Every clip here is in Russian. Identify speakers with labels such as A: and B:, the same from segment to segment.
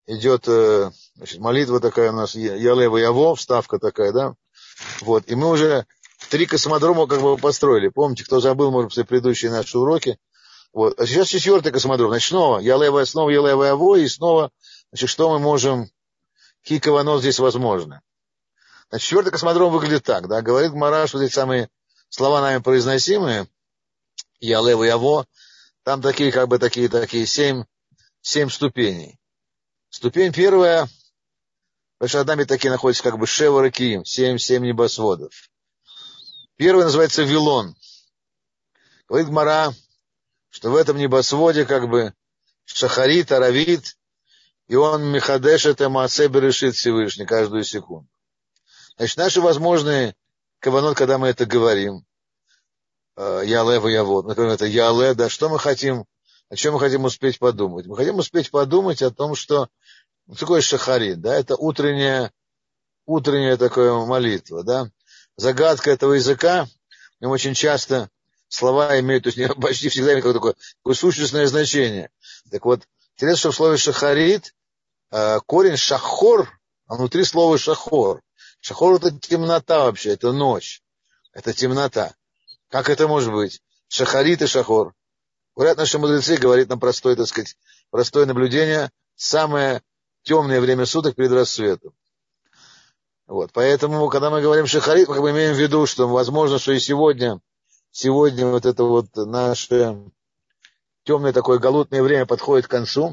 A: идет значит, молитва такая у нас, Яле Яво, вставка такая, да? Вот, и мы уже 3 космодрома как бы построили. Помните, кто забыл, может быть, предыдущие наши уроки. Вот. А сейчас 4-й космодром. Значит, снова Яле Яво, и снова, значит, что мы можем, какие каванот здесь возможны. Значит, 4-й космодром выглядит так, да, говорит Гмара, что эти самые слова нами произносимые, Яле Яво, там такие, как бы, такие 7 ступеней. Ступень первая, потому что над нами такие находятся, как бы, Шева Ракиим, 7 небосводов. Первый называется Вилон. Говорит Гмара, что в этом небосводе, как бы, Шахарит, Аравит, и он Михадеш это Маасебе решит Всевышний каждую секунду. Значит, наши возможные каванот, когда мы это говорим, Яле Яво, например, это Яле, да, что мы хотим, о чем мы хотим успеть подумать? Мы хотим успеть подумать о том, что такое Шахарит, да, это утренняя такая молитва, да. Загадка этого языка, в нем очень часто слова имеют, то есть почти всегда имеют такое сущностное значение. Так вот, интересно, что в слове Шахарит корень шахор, а внутри слова шахор. Шахор это темнота вообще, это ночь, это темнота. Как это может быть? Шахарит и шахор. Говорят наши мудрецы, говорит нам простое, так сказать, простое наблюдение, самое темное время суток перед рассветом. Вот, поэтому, когда мы говорим шахарит, мы как бы имеем в виду, что возможно, что и сегодня вот это вот наше темное такое галутное время подходит к концу,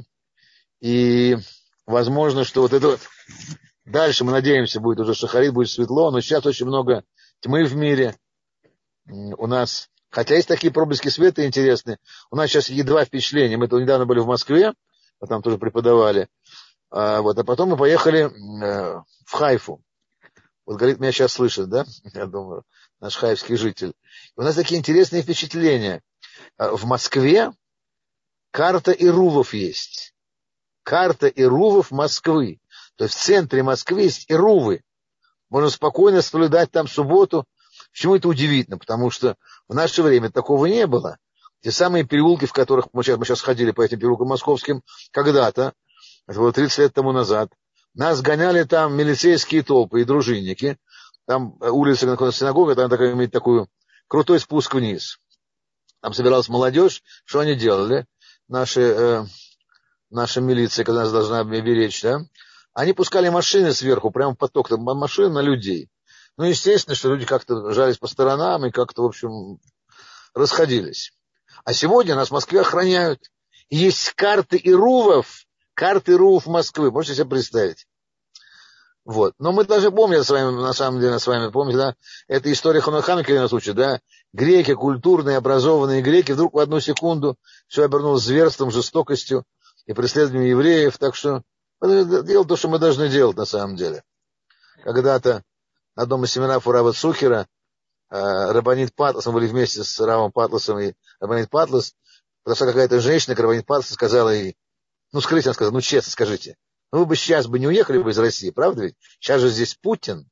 A: и возможно, что вот это вот дальше, мы надеемся, будет уже шахарит, будет светло, но сейчас очень много тьмы в мире у нас, хотя есть такие проблески света интересные, у нас сейчас едва впечатление, мы недавно были в Москве, а там тоже преподавали, а потом мы поехали в Хайфу. Вот, говорит, меня сейчас слышит, да? Я думаю, наш хайфский житель. У нас такие интересные впечатления. В Москве карта Ирувов есть. Карта Ирувов Москвы. То есть в центре Москвы есть Ирувы. Можно спокойно соблюдать там субботу. Почему это удивительно? Потому что в наше время такого не было. Те самые переулки, в которых мы сейчас ходили по этим переулкам московским, когда-то, это было 30 лет тому назад, нас гоняли там милицейские толпы и дружинники. Там улица, находится синагога, там имеет такой крутой спуск вниз. Там собиралась молодежь. Что они делали? Наша милиция, когда нас должна беречь, да? Они пускали машины сверху, прямо в поток там, машин на людей. Ну, естественно, что люди как-то жались по сторонам и как-то, в общем, расходились. А сегодня нас в Москве охраняют. И есть карты Ирувов Москвы. Можете себе представить? Вот. Но мы даже помним с вами, на самом деле, помните, да, это история Ханухануки нас учит, да, греки, культурные, образованные греки, вдруг в одну секунду все обернулось зверством, жестокостью и преследованием евреев, так что делать то, что мы должны делать на самом деле. Когда-то на одном из семинаров у Рава Цухера Рабанит Патлас, мы были вместе с Равом Патласом и Рабанит Патлас, подошла какая-то женщина к Рабанит Патласу и сказала ей, скажите, она сказала, честно скажите, вы бы сейчас не уехали бы из России, правда ведь? Сейчас же здесь Путин.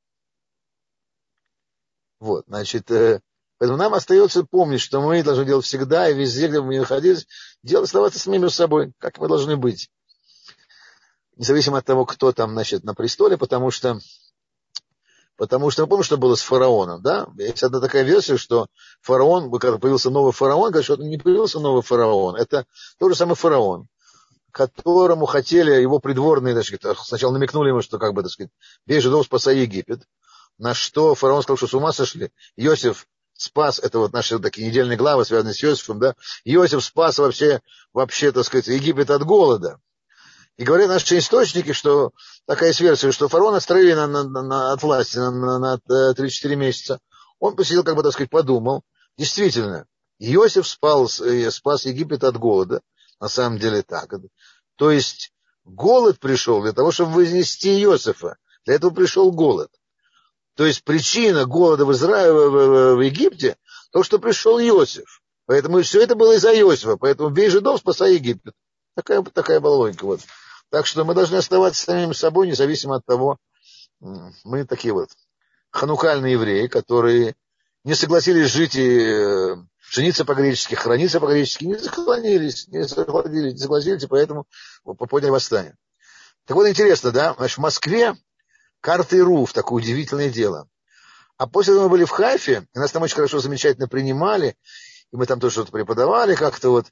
A: Вот, значит, поэтому нам остается помнить, что мы должны делать всегда и везде, где бы мы ни находились, оставаться самими собой, как мы должны быть. Независимо от того, кто там, значит, на престоле, потому что мы помним, что было с фараоном, да? Есть одна такая версия, что фараон, когда появился новый фараон, говорят, что не появился новый фараон, это тот же самый фараон, которому хотели его придворные, так сказать, сначала намекнули ему, что, как бы, так сказать, бей жидов, спасай Египет. На что фараон сказал, что с ума сошли. Иосиф спас, это вот наши такие недельные главы, связанные с Иосифом, да. Иосиф спас вообще, так сказать, Египет от голода. И говорят наши источники, что такая есть версия, что фараон отстранили от власти на 3-4 месяца. Он посидел, как бы, так сказать, подумал. Действительно, Иосиф спас Египет от голода. На самом деле так. То есть голод пришел для того, чтобы вознести Иосифа. Для этого пришел голод. То есть причина голода в Египте то, что пришел Иосиф. Поэтому все это было из-за Иосифа. Поэтому бей жидов, спасай Египет. Такая была логика. Вот. Так что мы должны оставаться самими собой, независимо от того, мы такие вот ханукальные евреи, которые не согласились жить и жениться по-гречески, храниться по-гречески, не согласились, и поэтому подняли восстание. Так вот, интересно, да? Значит, в Москве карты РУФ, такое удивительное дело. А после этого мы были в Хайфе, и нас там очень хорошо, замечательно принимали, и мы там тоже что-то преподавали как-то вот.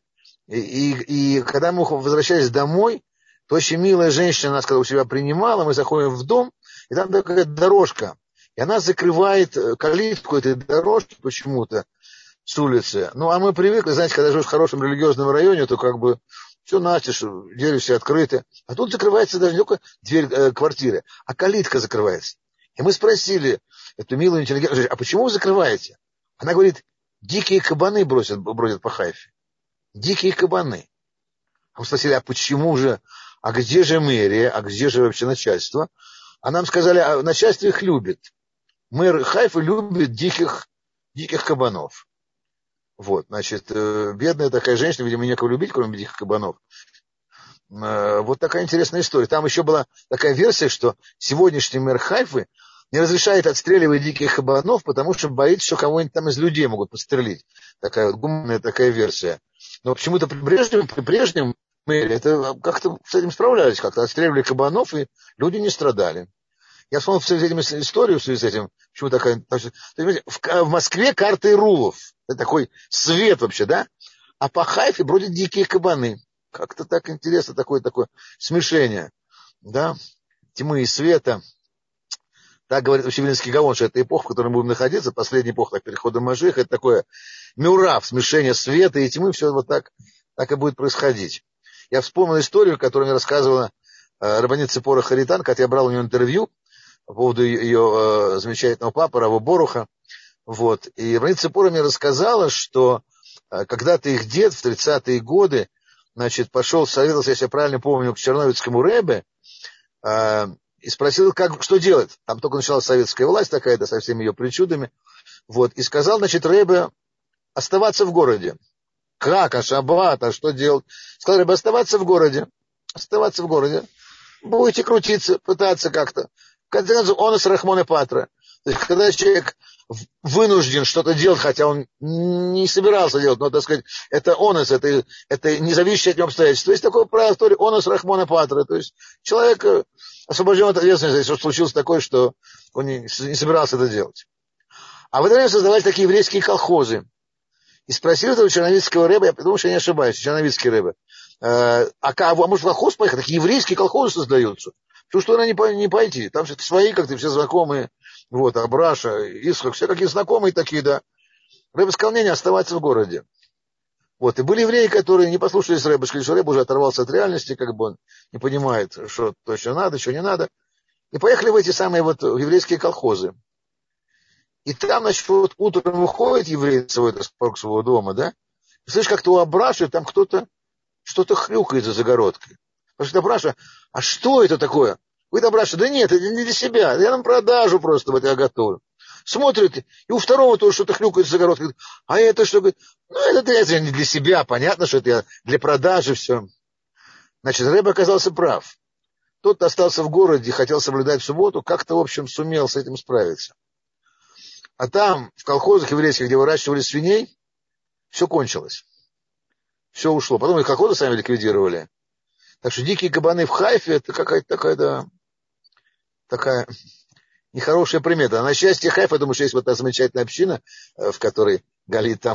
A: И когда мы возвращались домой, то очень милая женщина нас, когда у себя принимала, мы заходим в дом, и там такая дорожка, и она закрывает калитку этой дорожки почему-то с улицы. Ну, а мы привыкли, знаете, когда живешь в хорошем религиозном районе, то как бы все настежь, двери все открыты. А тут закрывается даже не только дверь квартиры, а калитка закрывается. И мы спросили эту милую интеллигентную женщину: а почему вы закрываете? Она говорит: дикие кабаны бродят по Хайфе. Дикие кабаны. А мы спросили: а почему же, а где же мэрия, а где же вообще начальство? А нам сказали: а начальство их любит. Мэр Хайфа любит диких кабанов. Вот, значит, бедная такая женщина, видимо, некого любить, кроме диких кабанов. Вот такая интересная история. Там еще была такая версия, что сегодняшний мэр Хайфы не разрешает отстреливать диких кабанов, потому что боится, что кого-нибудь там из людей могут подстрелить. Такая вот гуманная такая версия. Но почему-то при прежнем мэре это как-то с этим справлялись, как-то отстреливали кабанов, и люди не страдали. Я вспомнил в связи с этим историю, в связи с этим, почему такая... В Москве карты Рулов. Это такой свет вообще, да? А по Хайфе бродят дикие кабаны. Как-то так интересно, такое смешение, да? Тьмы и света. Так говорит вообще Вилинский Гаон, что это эпоха, в которой мы будем находиться, последняя эпоха перехода Машиаха, это такое мюрав, смешение света и тьмы, все вот так и будет происходить. Я вспомнил историю, которую мне рассказывала рабанит Ципора Харитан, когда я брал у нее интервью по поводу ее замечательного папы, Рава Боруха. Вот. И рабанит Ципора мне рассказала, что когда-то их дед в 30-е годы, значит, пошел, советовался, если я правильно помню, к черновицкому ребе, и спросил, что делать. Там только началась советская власть такая-то, со всеми ее причудами. Вот. И сказал, значит, ребе оставаться в городе. Как? А шаббат? А что делать? Сказал ребе: оставаться в городе. Оставаться в городе. Будете крутиться, пытаться как-то. В конце концов, онос рахмона патра. То есть, когда человек вынужден что-то делать, хотя он не собирался делать, но, так сказать, это онос, это не зависящее от него обстоятельства. Есть такое правило в Торе: онос рахмона патра. То есть, человек освобожден от ответственности, если случилось такое, что он не собирался это делать. А в это время создавались такие еврейские колхозы. И спросил этого черновицкого рэба, я думаю, что я не ошибаюсь, черновицкий рэба: а может в колхоз поехать? Такие еврейские колхозы создаются. Что она не пойти? Там все свои, как-то все знакомые. Вот, Абраша, Исхак, все какие знакомые такие, да. Рэба сказал: не оставаться в городе. Вот, и были евреи, которые не послушались рэба, сказали, что рэба уже оторвался от реальности, как бы он не понимает, что точно надо, что не надо. И поехали в эти самые вот еврейские колхозы. И там, значит, вот утром выходит еврей с своего дома, да, и слышишь, как-то у Абраши там кто-то что-то хрюкает за загородкой. Потому что Абраша: а что это такое? Говорит Абраша: да нет, это не для себя, я на продажу просто вот я готовлю. Смотрит, и у второго тоже что-то хрюкает за загородкой. Говорит: а это что? Говорит: ну, это не для себя, понятно, что это для продажи все. Значит, рэб оказался прав. Тот, кто остался в городе, хотел соблюдать субботу, как-то, в общем, сумел с этим справиться. А там, в колхозах еврейских, где выращивали свиней, все кончилось. Все ушло. Потом их колхозы сами ликвидировали. Так что дикие кабаны в Хайфе — это какая-то такая нехорошая примета. А на счастье Хайфа, я думаю, что есть вот та замечательная община, в которой Галит там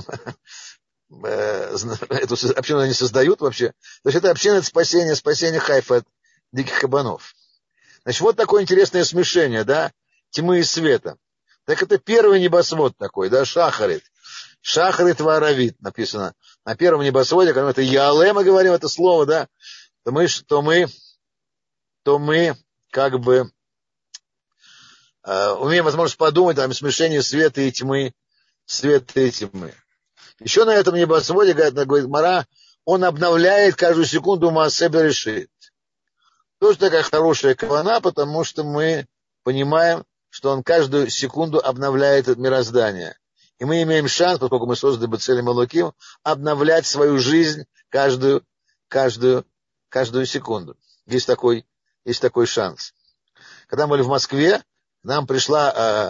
A: эту общину они создают вообще. То есть это община — это спасение Хайфа от диких кабанов. Значит, вот такое интересное смешение, да, тьмы и света. Так это первый небосвод такой, да, Шахарит. Шахарит варавит написано на первом небосводе, когда это Яле, мы говорим это слово, да, то мы как бы имеем возможность подумать о смешении света и тьмы, Еще на этом небосводе, говорит Мара, он обновляет каждую секунду Маасе Берешит. Тоже такая хорошая кавана, потому что мы понимаем, что он каждую секунду обновляет мироздание. И мы имеем шанс, поскольку мы созданы Бецелем Элоким, обновлять свою жизнь каждую секунду. Есть такой шанс. Когда мы были в Москве, к нам пришла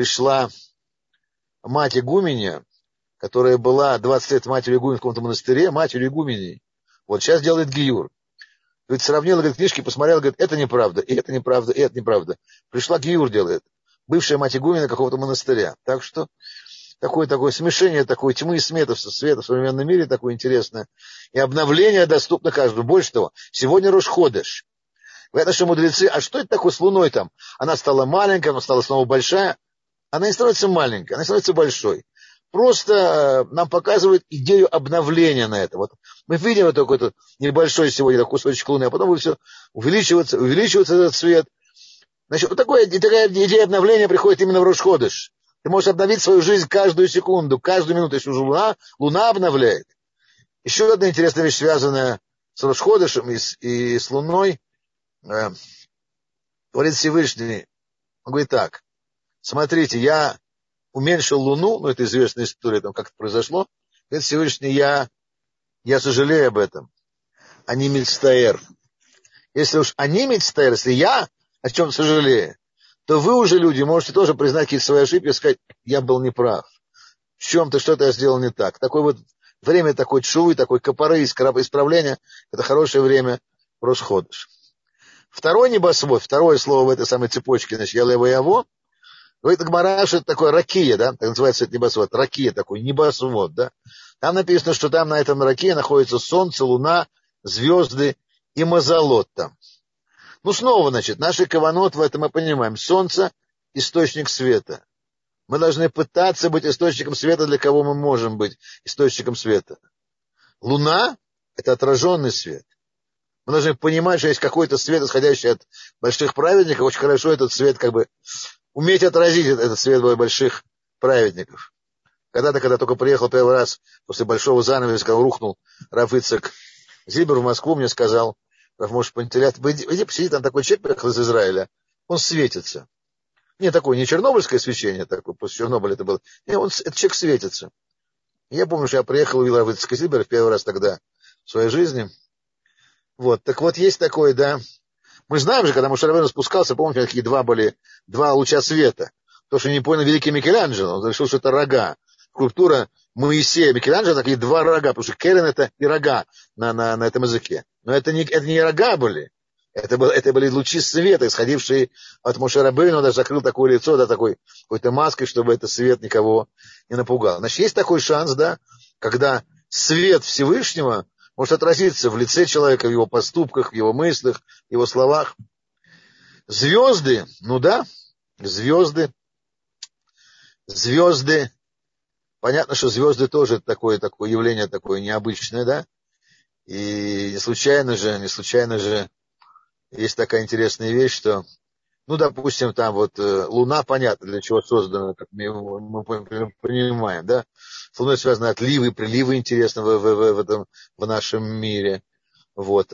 A: мать игуменья, которая была 20 лет матерью игуменья в каком-то монастыре, матерью игуменей. Вот сейчас делает гиюр. Говорит, сравнила, говорит, книжки, посмотрела, говорит, это неправда, и это неправда, и это неправда. Пришла гиюр делает, бывшая мать игумена какого-то монастыря. Так что такое смешение, такой тьмы и света в современном мире, такое интересное. И обновление доступно каждому. Больше того, сегодня Рош Ходеш. Говорят, что мудрецы, а что это такое с Луной там? Она стала маленькая, она стала снова большая. Она не становится маленькой, она становится большой. Просто нам показывают идею обновления на это. Вот мы видим вот такой вот небольшой сегодня такой кусочек Луны, а потом будет все увеличиваться этот свет. Значит, вот такая идея обновления приходит именно в Рош Ходеш. Ты можешь обновить свою жизнь каждую секунду, каждую минуту, если уже Луна обновляет. Еще одна интересная вещь, связанная с Рош Ходешем и с Луной. Говорит Всевышний, он говорит так, смотрите, я уменьшил Луну, это известная история, там, как это произошло. Говорит Всевышний, я сожалею об этом. Они мецтаэр. Если уж они мецтаэр, если я о чем сожалею, то вы уже, люди, можете тоже признать какие-то свои ошибки и сказать, я был неправ. В чем-то что-то я сделал не так. Такое вот время такой тшувы, такой капары, исправления, это хорошее время Рош Ходеш. Второй небосвод, второе слово в этой самой цепочке, значит, Ялева-Яво, говорит Гмара, что это такое ракия, да, так называется это небосвод, ракия такой, небосвод, да. Там написано, что там на этом ракии находится солнце, луна, звезды и мазолот там. Ну, снова, значит, наши каванот в этом мы понимаем. Солнце – источник света. Мы должны пытаться быть источником света, для кого мы можем быть источником света. Луна – это отраженный свет. Мы должны понимать, что есть какой-то свет, исходящий от больших праведников. Очень хорошо этот свет как бы уметь отразить этот свет больших праведников. Когда-то, когда только приехал первый раз после большого занавеса, когда рухнул Рав Ицхак Зильбер в Москву, мне сказал, Рав Моше Пантелят, иди посиди, там такой человек приехал из Израиля, он светится. Не такое, не чернобыльское свечение, такое, после Чернобыля это было. Не, этот человек светится. И я помню, что я приехал, увидел Рав Ицхака Зильбера в первый раз тогда в своей жизни. Вот, так вот, есть такое, да. Мы знаем же, когда Моше Рабейну спускался, помните, какие два луча света. То, что не понял великий Микеланджело, он решил, что это рога. Скульптура Моисея Микеланджело, такие два рога, потому что керен это и рога на этом языке. Но это не рога были. Это были лучи света, исходившие от Моше Рабейну, он даже закрыл такое лицо, да, такой какой-то маской, чтобы этот свет никого не напугал. Значит, есть такой шанс, да, когда свет Всевышнего может отразиться в лице человека, в его поступках, в его мыслях, в его словах. Звезды, ну да, звезды. Понятно, что звезды тоже такое явление такое необычное, да. И не случайно же есть такая интересная вещь, что, ну, допустим, там вот Луна, понятно, для чего создана, как мы понимаем, да. С Луной связаны отливы, приливы, интересно, в нашем мире. Вот.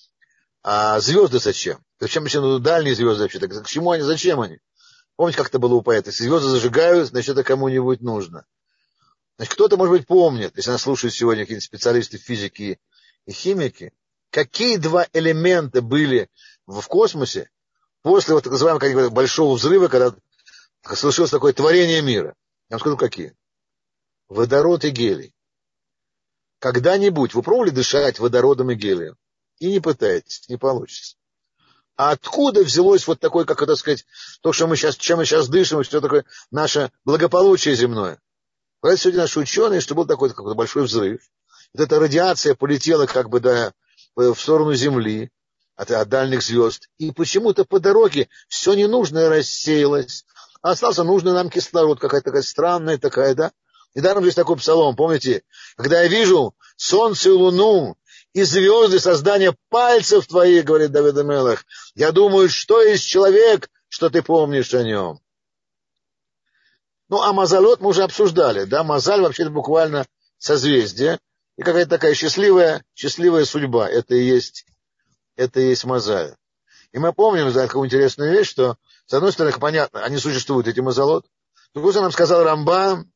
A: А звезды зачем? Зачем еще дальние звезды вообще? Так к чему они, зачем они? Помните, как это было у поэта? Если звезды зажигают, значит, это кому-нибудь нужно. Значит, кто-то, может быть, помнит, если нас слушают сегодня какие-то специалисты физики и химики, какие два элемента были в космосе после вот так называемого большого взрыва, когда случилось такое творение мира. Я вам скажу, какие. Водород и гелий. Когда-нибудь вы пробовали дышать водородом и гелием? И не пытаетесь, не получится. А откуда взялось вот такое, как это сказать, то, что чем мы сейчас дышим, и что такое наше благополучие земное? Говорят сегодня наши ученые, что был такой какой-то большой взрыв. Вот эта радиация полетела как бы в сторону Земли, от дальних звезд. И почему-то по дороге все ненужное рассеялось. А остался нужный нам кислород, какая-то такая странная такая, да? Недаром здесь такой псалом, помните? Когда я вижу солнце и луну, и звезды создания пальцев твоих, говорит Давид ха-Мелех, я думаю, что есть человек, что ты помнишь о нем. Ну, а мазалот мы уже обсуждали, да? Мазаль вообще-то буквально созвездие. И какая-то такая счастливая судьба. Это и есть мазаль. И мы помним, за такую интересную вещь, что, с одной стороны, понятно, они существуют, эти мазалот. С другой стороны, нам сказал Рамбан,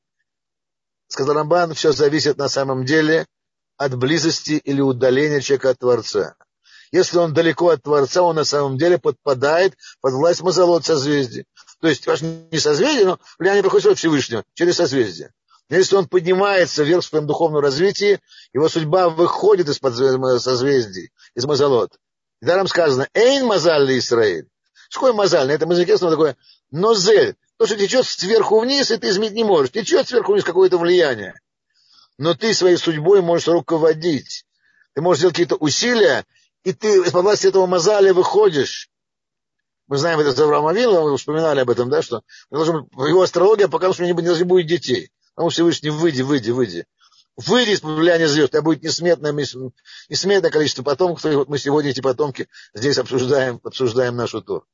A: все зависит на самом деле от близости или удаления человека от Творца. Если он далеко от Творца, он на самом деле подпадает под власть мазалот созвездий. То есть, не созвездие, но влияние приходит от Всевышнего через созвездие. Но если он поднимается вверх в своем духовном развитии, его судьба выходит из-под созвездий, из мазалот. Даром сказано, эйн мазаль ли Исраэль. Что такое мазаль? На этом языке снова такое нозель. То, что течет сверху вниз, и ты изменить не можешь. Течет сверху вниз какое-то влияние. Но ты своей судьбой можешь руководить. Ты можешь сделать какие-то усилия, и ты из-под власти этого мазаля выходишь. Мы знаем это из Авраама Авину, мы вспоминали об этом, да, что его астрология показывает, что у него не должно быть детей. Потому что Всевышний, выйди. Выйди из-под влияния звезд, у тебя будет несметное количество потомков, и вот мы сегодня эти потомки здесь обсуждаем нашу Тору.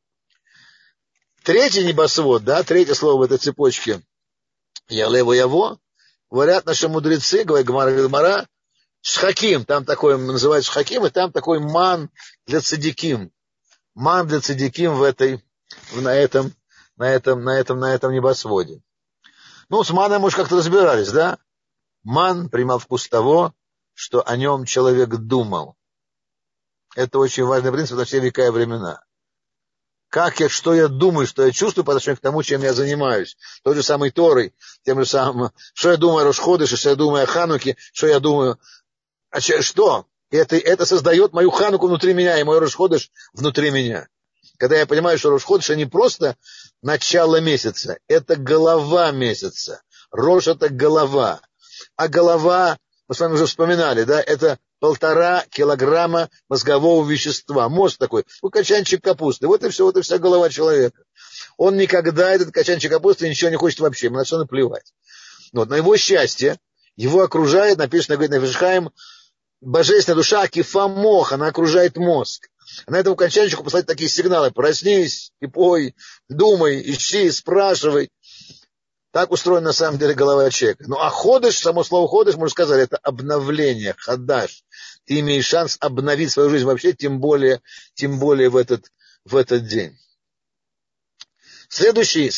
A: Третий небосвод, да, третье слово в этой цепочке, Ялево Яво, говорят наши мудрецы, говорит Гемара, Шхаким, там такой, называют Шхаким, и там такой ман для цадиким. Ман для цадиким на этом небосводе. Ну, с маном мы уж как-то разбирались, да? Ман принимал вкус того, что о нем человек думал. Это очень важный принцип на все века и времена. Что я думаю, что я чувствую по отношению к тому, чем я занимаюсь. Той же самой Торой, тем же самым, что я думаю о Рош ходеше, что я думаю о Хануке, что я думаю... Что? Это создает мою Хануку внутри меня, и мой Рош ходеш внутри меня. Когда я понимаю, что Рош ходеш не просто начало месяца, это голова месяца. Рош — это голова. А голова, мы с вами уже вспоминали, да, это 1,5 килограмма мозгового вещества. Мозг такой, качанчик капусты. Вот и вся голова человека. Он никогда, этот качанчик капусты, ничего не хочет вообще, ему на все наплевать. Вот, на его счастье, его окружает, написано, говорит Нафиш-Хаим, божественная душа кифа мох, она окружает мозг. Она этому качанчику послать такие сигналы: проснись и пой, думай, ищи, спрашивай. Так устроена на самом деле голова человека. Ну а ходыш, само слово ходыш, мы уже сказали, это обновление, хадаш. Ты имеешь шанс обновить свою жизнь вообще, тем более в этот день. Следующее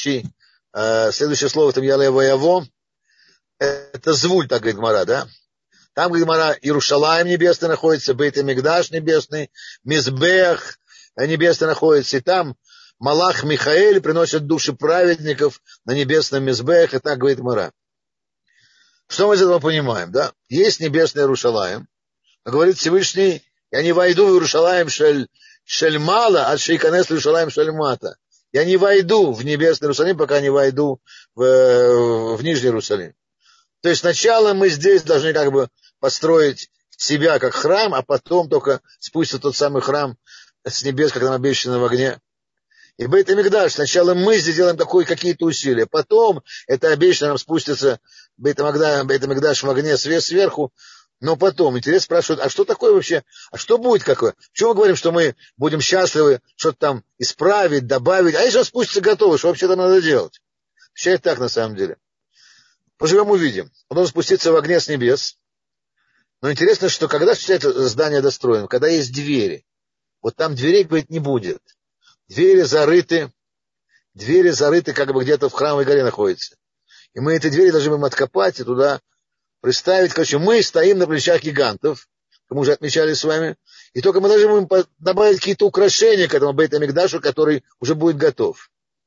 A: слово там Ялево Яво, это звуль, так говорит Гемара, да? Там, говорит Гемара, Иерушалаим небесный находится, Бейт-Микдаш небесный, Мизбех небесный находится, и там Малах Михаэль приносит души праведников на небесном Мизбех, и так говорит Гемара. Что мы из этого понимаем, да? Есть небесный Иерушалаим, но говорит Всевышний, я не войду в Иерушалаим шельмала, от шейканес Иерушалаим шельмата. Я не войду в небесный Иерусалим, пока не войду в Нижний Иерусалим. То есть сначала мы здесь должны как бы построить себя как храм, а потом только спустится тот самый храм с небес, как нам обещано в огне. И Бейт-Микдаш, сначала мы здесь делаем какие-то усилия, потом это обещано нам спустится Бейт-Микдаш в огне сверху, но потом, интересно, спрашивают, а что такое вообще, а что будет какое? Почему мы говорим, что мы будем счастливы что-то там исправить, добавить, а если он спустится готово, что вообще-то надо делать? Вообще это так на самом деле. Поживем, увидим. Он должен спуститься в огне с небес. Но интересно, что когда это здание достроено, когда есть двери, вот там дверей, говорит, не будет. Двери зарыты как бы где-то в храмовой горе находятся. И мы эти двери должны будем откопать и туда приставить. Короче, мы стоим на плечах гигантов, как мы уже отмечали с вами, и только мы должны будем добавить какие-то украшения к этому Бейт-Микдашу, который уже будет готов.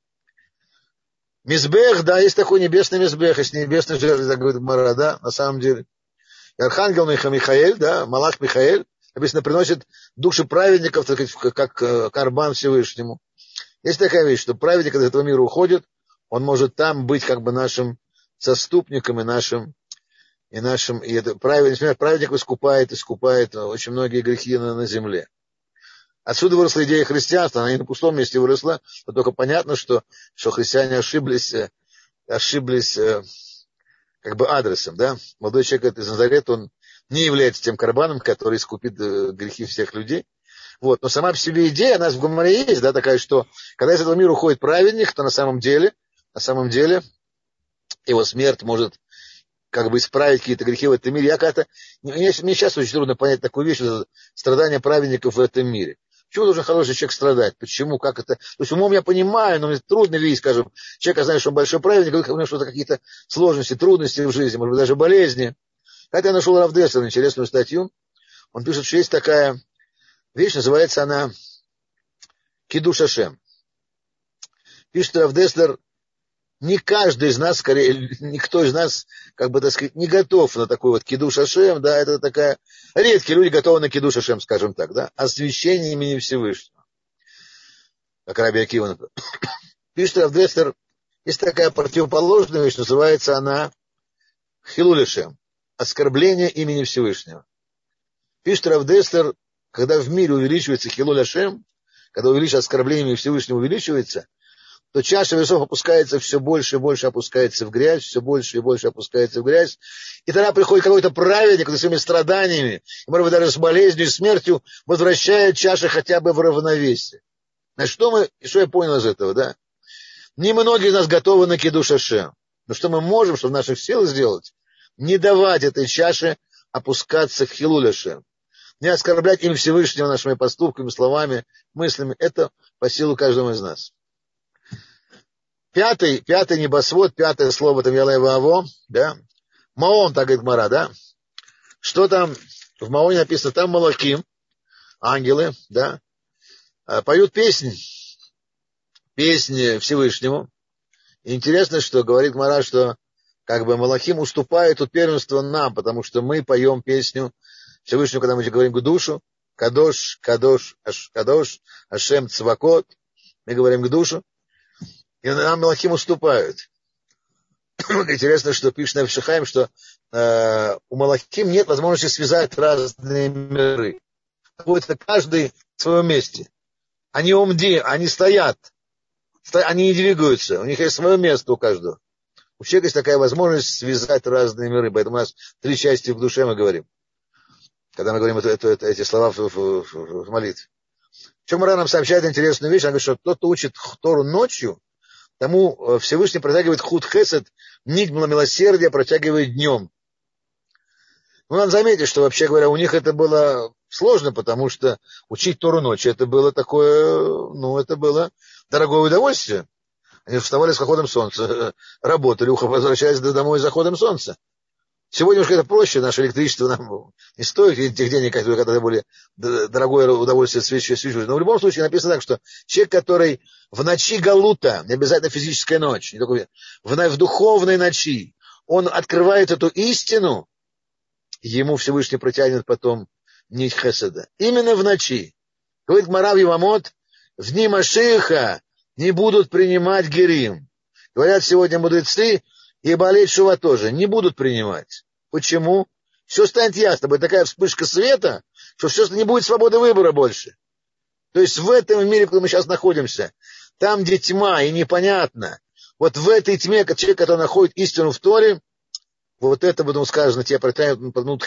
A: Мизбех, да, есть такой небесный мизбех, есть небесный жертв, так говорит Гемара, да, на самом деле. И архангел Михаэль, да, Малах Михаэль, написано, приносит души праведников, так сказать, как карбан Всевышнему. Есть такая вещь, что праведник, когда из этого мира уходит, он может там быть как бы нашим заступником и это праведник искупает очень многие грехи на земле. Отсюда выросла идея христианства, она не на пустом месте выросла, но только понятно, что христиане ошиблись как бы адресом, да. Молодой человек из Назарета, он не является тем карбаном, который искупит грехи всех людей. Вот. Но сама по себе идея, она в Гемаре есть, да, такая, что когда из этого мира уходит праведник, то на самом деле его смерть может как бы исправить какие-то грехи в этом мире. Мне сейчас очень трудно понять такую вещь, страдания праведников в этом мире. Почему должен хороший человек страдать? Почему? Как это? То есть умом я понимаю, но мне трудно видеть, скажем, человека, знает, что он большой праведник, у него что-то какие-то сложности, трудности в жизни, может быть, даже болезни. Хотя я нашел Рав Деслер интересную статью. Он пишет, что есть такая вещь, называется она Кидуш Ашем. Пишет Рав Деслер, не каждый из нас, скорее, никто из нас, как бы, так сказать, не готов на такой вот кидуш Ашем, да, это такая, редкие люди готовы на кидуш Ашем, скажем так, да, освящение имени Всевышнего. Как Раби Акива, например. Пишет Рав Деслер, есть такая противоположная вещь, называется она Хилуль Ашем, оскорбление имени Всевышнего. Пишет Рав Деслер, когда в мире увеличивается Хилуль Ашем, когда увеличивается оскорбление имени Всевышнего увеличивается, то чаша весов опускается все больше и больше, опускается в грязь, все больше и больше опускается в грязь. И тогда приходит какой-то праведник со своими страданиями, и, может быть, даже с болезнью и смертью, возвращает чаши хотя бы в равновесие. Значит, что я понял из этого, да? Немногие из нас готовы на кидуш Ашем. Но что мы можем, что в наших силах сделать? Не давать этой чаше опускаться в хилуль Ашем. Не оскорблять им Всевышнего нашими поступками, словами, мыслями. Это по силу каждого из нас. Пятый небосвод, пятое слово там Ялай Вааво, да? Маон, так говорит Гмара, да? Что там в Маоне написано? Там Малахим, ангелы, да? Поют песни Всевышнему. И интересно, что говорит Гмара, что как бы Малахим уступает тут первенство нам, потому что мы поем песню Всевышнему, когда мы говорим к душу, Кадош, Кадош, Кадош, Ашем Цвакот, мы говорим к душу, и нам Малахим уступают. Интересно, что пишет Нефеш Хаим, что у Малахим нет возможности связать разные миры. Какой-то каждый в своем месте. Они умди, они стоят, они не двигаются, у них есть свое место у каждого. У человека есть такая возможность связать разные миры, поэтому у нас 3 части в душе мы говорим, когда мы говорим эти слова в молитве. Причем Мара нам сообщает интересную вещь, она говорит, что тот, кто учит Тору ночью, тому Всевышний протягивает худ хесед, нить милосердия протягивает днем. Ну, надо заметить, что, вообще говоря, у них это было сложно, потому что учить Тору ночью, это было такое, это было дорогое удовольствие. Они вставали с заходом солнца, работали, возвращались домой с заходом солнца. Сегодня уже это проще, наше электричество нам не стоит тех денег, которые когда-то были дорогое удовольствие свечивать. Но в любом случае написано так, что человек, который в ночи галута, не обязательно физическая ночь, не только в духовной ночи, он открывает эту истину, ему Всевышний протянет потом нить хеседа. Именно в ночи. Говорит Гмара в Евамот, в дни Машиаха не будут принимать герим. Говорят сегодня мудрецы, и болеть шува тоже не будут принимать. Почему? Все станет ясно. Будет такая вспышка света, что все не будет свободы выбора больше. То есть в этом мире, в котором мы сейчас находимся, там, где тьма и непонятно, вот в этой тьме человек, который находит истину в Торе, вот это, потом сказано, тебе протянут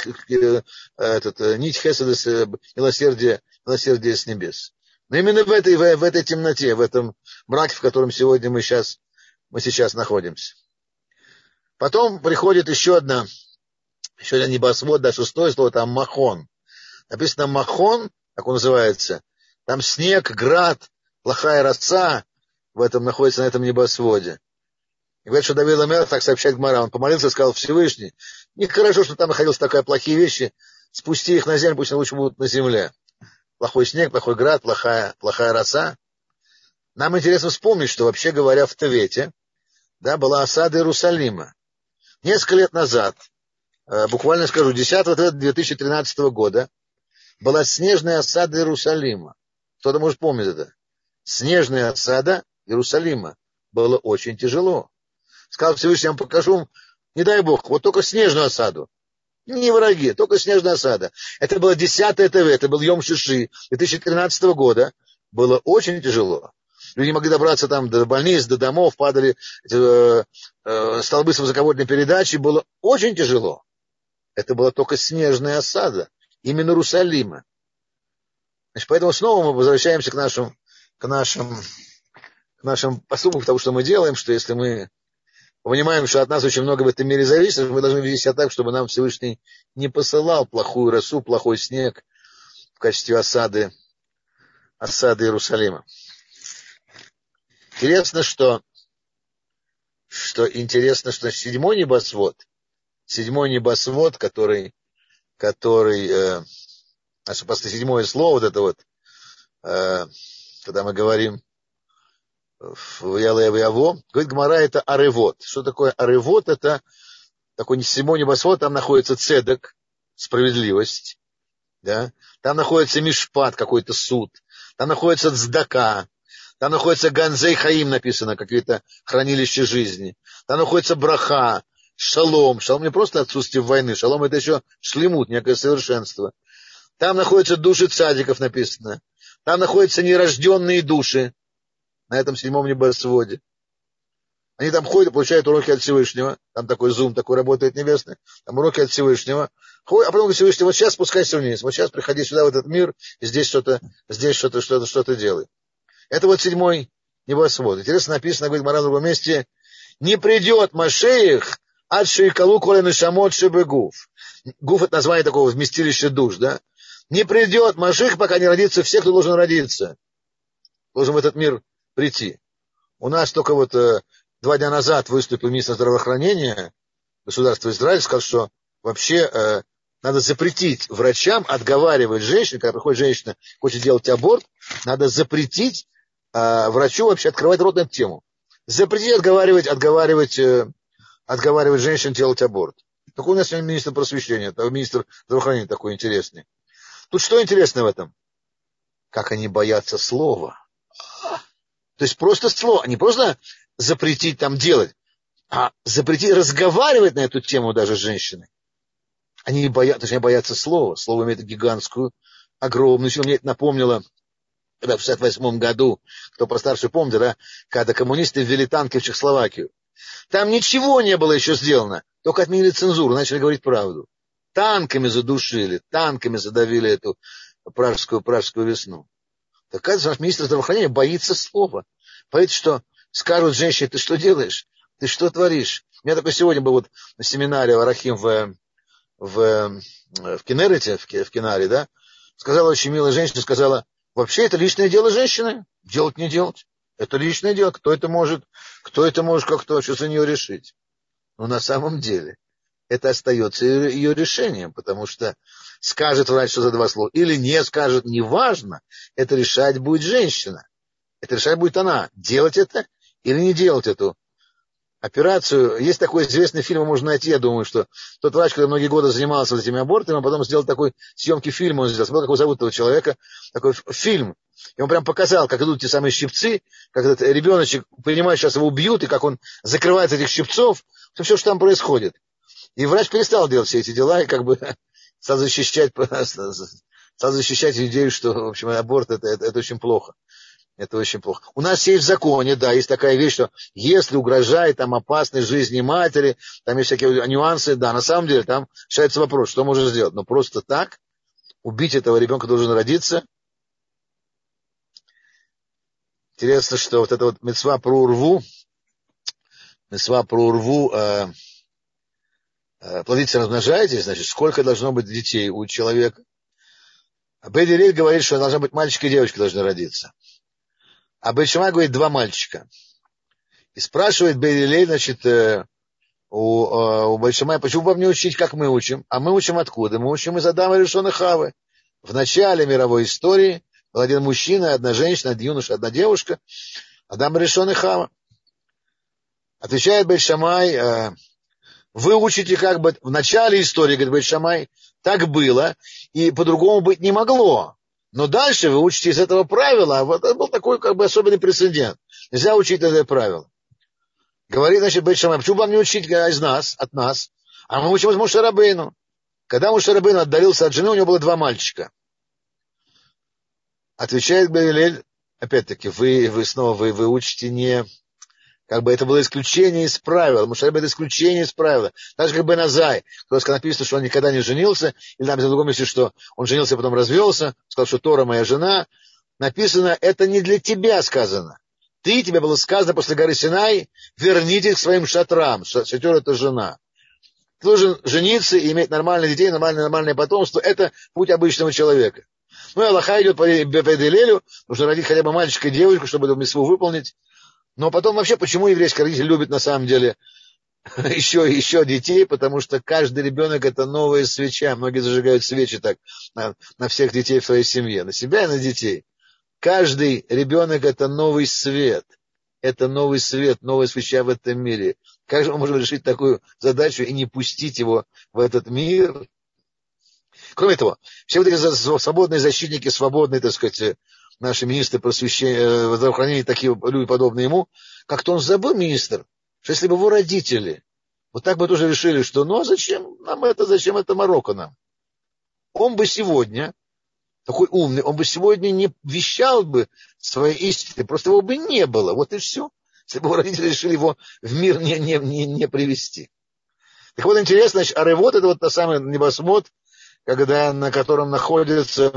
A: нить хеседа, милосердие с небес. Но именно в этой темноте, в этом мраке, в котором сегодня мы сейчас находимся. Потом приходит еще один небосвод, да, 6 слово, там махон. Написано махон, как он называется, там снег, град, плохая роса в этом находится, на этом небосводе. И говорят, что Давид Ламер, так сообщает Гмара, он помолился и сказал: Всевышний, нехорошо, что там находились такие плохие вещи, спусти их на землю, пусть они лучше будут на земле. Плохой снег, плохой град, плохая роса. Нам интересно вспомнить, что, вообще говоря, в Тевете, да, была осада Иерусалима. Несколько лет назад, буквально скажу, 10 2013 года, была снежная осада Иерусалима. Кто-то, может, помнит это. Снежная осада Иерусалима. Было очень тяжело. Сказал Всевышний, я вам покажу, не дай Бог, вот только снежную осаду. Не враги, только снежная осада. Это было 10 ТВ, это был Йом Шиши 2013 года. Было очень тяжело. Люди не могли добраться там до больниц, до домов, падали столбы с высоковольтной передачей. Было очень тяжело. Это была только снежная осада. Именно Иерусалима. Значит, поэтому снова мы возвращаемся к нашим поступкам, потому что мы делаем, что если мы понимаем, что от нас очень много в этом мире зависит, мы должны вести себя так, чтобы нам Всевышний не посылал плохую росу, плохой снег в качестве осады Иерусалима. Интересно, что седьмой небосвод, который седьмое слово, вот это вот, когда мы говорим в Яле Яво. Говорит Гмара, это аревот. Что такое аревот? Это такой седьмой небосвод, там находится цедек, справедливость. Да? Там находится мишпат, какой-то суд. Там находится цдака. Там находится ганзей хаим написано, какие-то хранилища жизни. Там находится браха, шалом. Шалом не просто отсутствие войны. Шалом это еще шлемут, некое совершенство. Там находятся души цадиков написано. Там находятся нерожденные души на этом седьмом небосводе. Они там ходят, получают уроки от Всевышнего. Там такой зум, такой работает небесный. Там уроки от Всевышнего. Ходят, а потом говорит Всевышний, вот сейчас спускайся вниз. Вот сейчас приходи сюда, в этот мир, и здесь что-то делай. Это вот седьмой небосвод. Интересно написано, говорит Мара в другом месте, не придет Машеих от шейкалу колены шамот шебегуф. Гуф это название такого вместилища душ, да? Не придет Машеих, пока не родится все, кто должен родиться. Должен в этот мир прийти. У нас только вот 2 дня назад выступил министр здравоохранения государства Израиль, сказал, что вообще надо запретить врачам отговаривать женщин, когда приходит женщина, хочет делать аборт, надо запретить врачу вообще открывать рот на эту тему. Запретить отговаривать женщин делать аборт. Такой у нас министр просвещения, министр здравоохранения такой интересный. Тут что интересно в этом? Как они боятся слова. То есть просто слово, не просто запретить там делать, а запретить разговаривать на эту тему даже с женщиной. Они боятся слова. Слово имеет гигантскую, огромную силу. Мне это напомнило, когда в 1968 году, кто постарше помнит, да, когда коммунисты ввели танки в Чехословакию. Там ничего не было еще сделано, только отменили цензуру, начали говорить правду. Танками задушили, танками задавили эту пражскую весну. Так, оказывается, наш министр здравоохранения боится слова. Боится, что скажут женщине, ты что делаешь? Ты что творишь? У меня такой сегодня был вот на семинаре Арахим в Кенерете, в Кенаре, да? Сказала очень милая женщина, сказала, вообще это личное дело женщины. Делать, не делать. Это личное дело. Кто это может как-то вообще за нее решить? Но на самом деле это остается ее решением, потому что скажет врач, что за 2 слова, или не скажет, неважно, это решать будет женщина. Это решать будет она, делать это или не делать эту операцию. Есть такой известный фильм, можно найти, я думаю, что тот врач, который многие годы занимался вот этими абортами, он потом сделал такой съемки фильма, он сделал, смотрел, как его зовут этого человека, такой фильм. И он прям показал, как идут те самые щипцы, как этот ребеночек понимает, сейчас его убьют, и как он закрывает этих щипцов, все, что там происходит. И врач перестал делать все эти дела, и как бы стал защищать идею, что, в общем, аборт это очень плохо. Это очень плохо. У нас есть в законе, да, есть такая вещь, что если угрожает там опасность жизни матери, там есть всякие нюансы, да, на самом деле там решается вопрос, что можно сделать. Но просто так убить этого ребенка должен родиться. Интересно, что вот эта вот мицва про урву, плодитесь, размножаетесь, значит, сколько должно быть детей у человека. Бейт Гиллель говорит, что должна быть мальчик и девочка должны родиться. А Бейт Шамай говорит 2 мальчика. И спрашивает Бейт Гиллель, значит, у Бейт Шамая, почему бы вам не учить, как мы учим? А мы учим откуда? Мы учим из Адама Ришона Хавы. В начале мировой истории был один мужчина, одна женщина, один юноша, одна девушка. Адам Ришон и Хава. Отвечает Бейт Шамай, вы учите как бы в начале истории, говорит Бейт Шамай, так было, и по-другому быть не могло. Но дальше вы учите из этого правила, а вот это был такой как бы особенный прецедент. Нельзя учить это правило. Говорит, значит, Бейт Шамай, почему вам не учить из нас, от нас? А мы учим из Моше Рабейну. Когда Моше Рабейну отдалился от жены, у него было 2 мальчика. Отвечает Бейт Гиллель, опять-таки, вы учите не... Как бы это было исключение из правил. Моше Рабейну это исключение из правила. Так же, как Бен Азай, когда написано, что он никогда не женился, или там в другом месте, что он женился, потом развелся, сказал, что Тора моя жена. Написано, это не для тебя сказано. Тебе было сказано после горы Синай, вернитесь к своим шатрам. Шатер это жена. Ты должен жениться и иметь нормальных детей, нормальное потомство. Это путь обычного человека. Ну и Аллаха идет по Гиллелю, нужно родить хотя бы мальчика и девочку, чтобы эту мицву выполнить. Но потом вообще, почему еврейский родитель любит на самом деле еще детей, потому что каждый ребенок это новая свеча. Многие зажигают свечи так на всех детей в своей семье, на себя и на детей. Каждый ребенок это новый свет. это новый свет, новая свеча в этом мире. Как же мы можем решить такую задачу и не пустить его в этот мир? Кроме того, все вот эти свободные защитники, свободные, так сказать, наши министры просвещения, здравоохранения, такие люди, подобные ему, как-то он забыл, министр, что если бы его родители вот так бы тоже решили, что ну а зачем нам это, зачем это Марокко нам? Он бы сегодня, такой умный, он бы сегодня не вещал бы свои истины, просто его бы не было, вот и все. Если бы его родители решили его в мир не привести. Так вот, интересно, значит, аревот, это вот та самая небосвод, когда, на котором находятся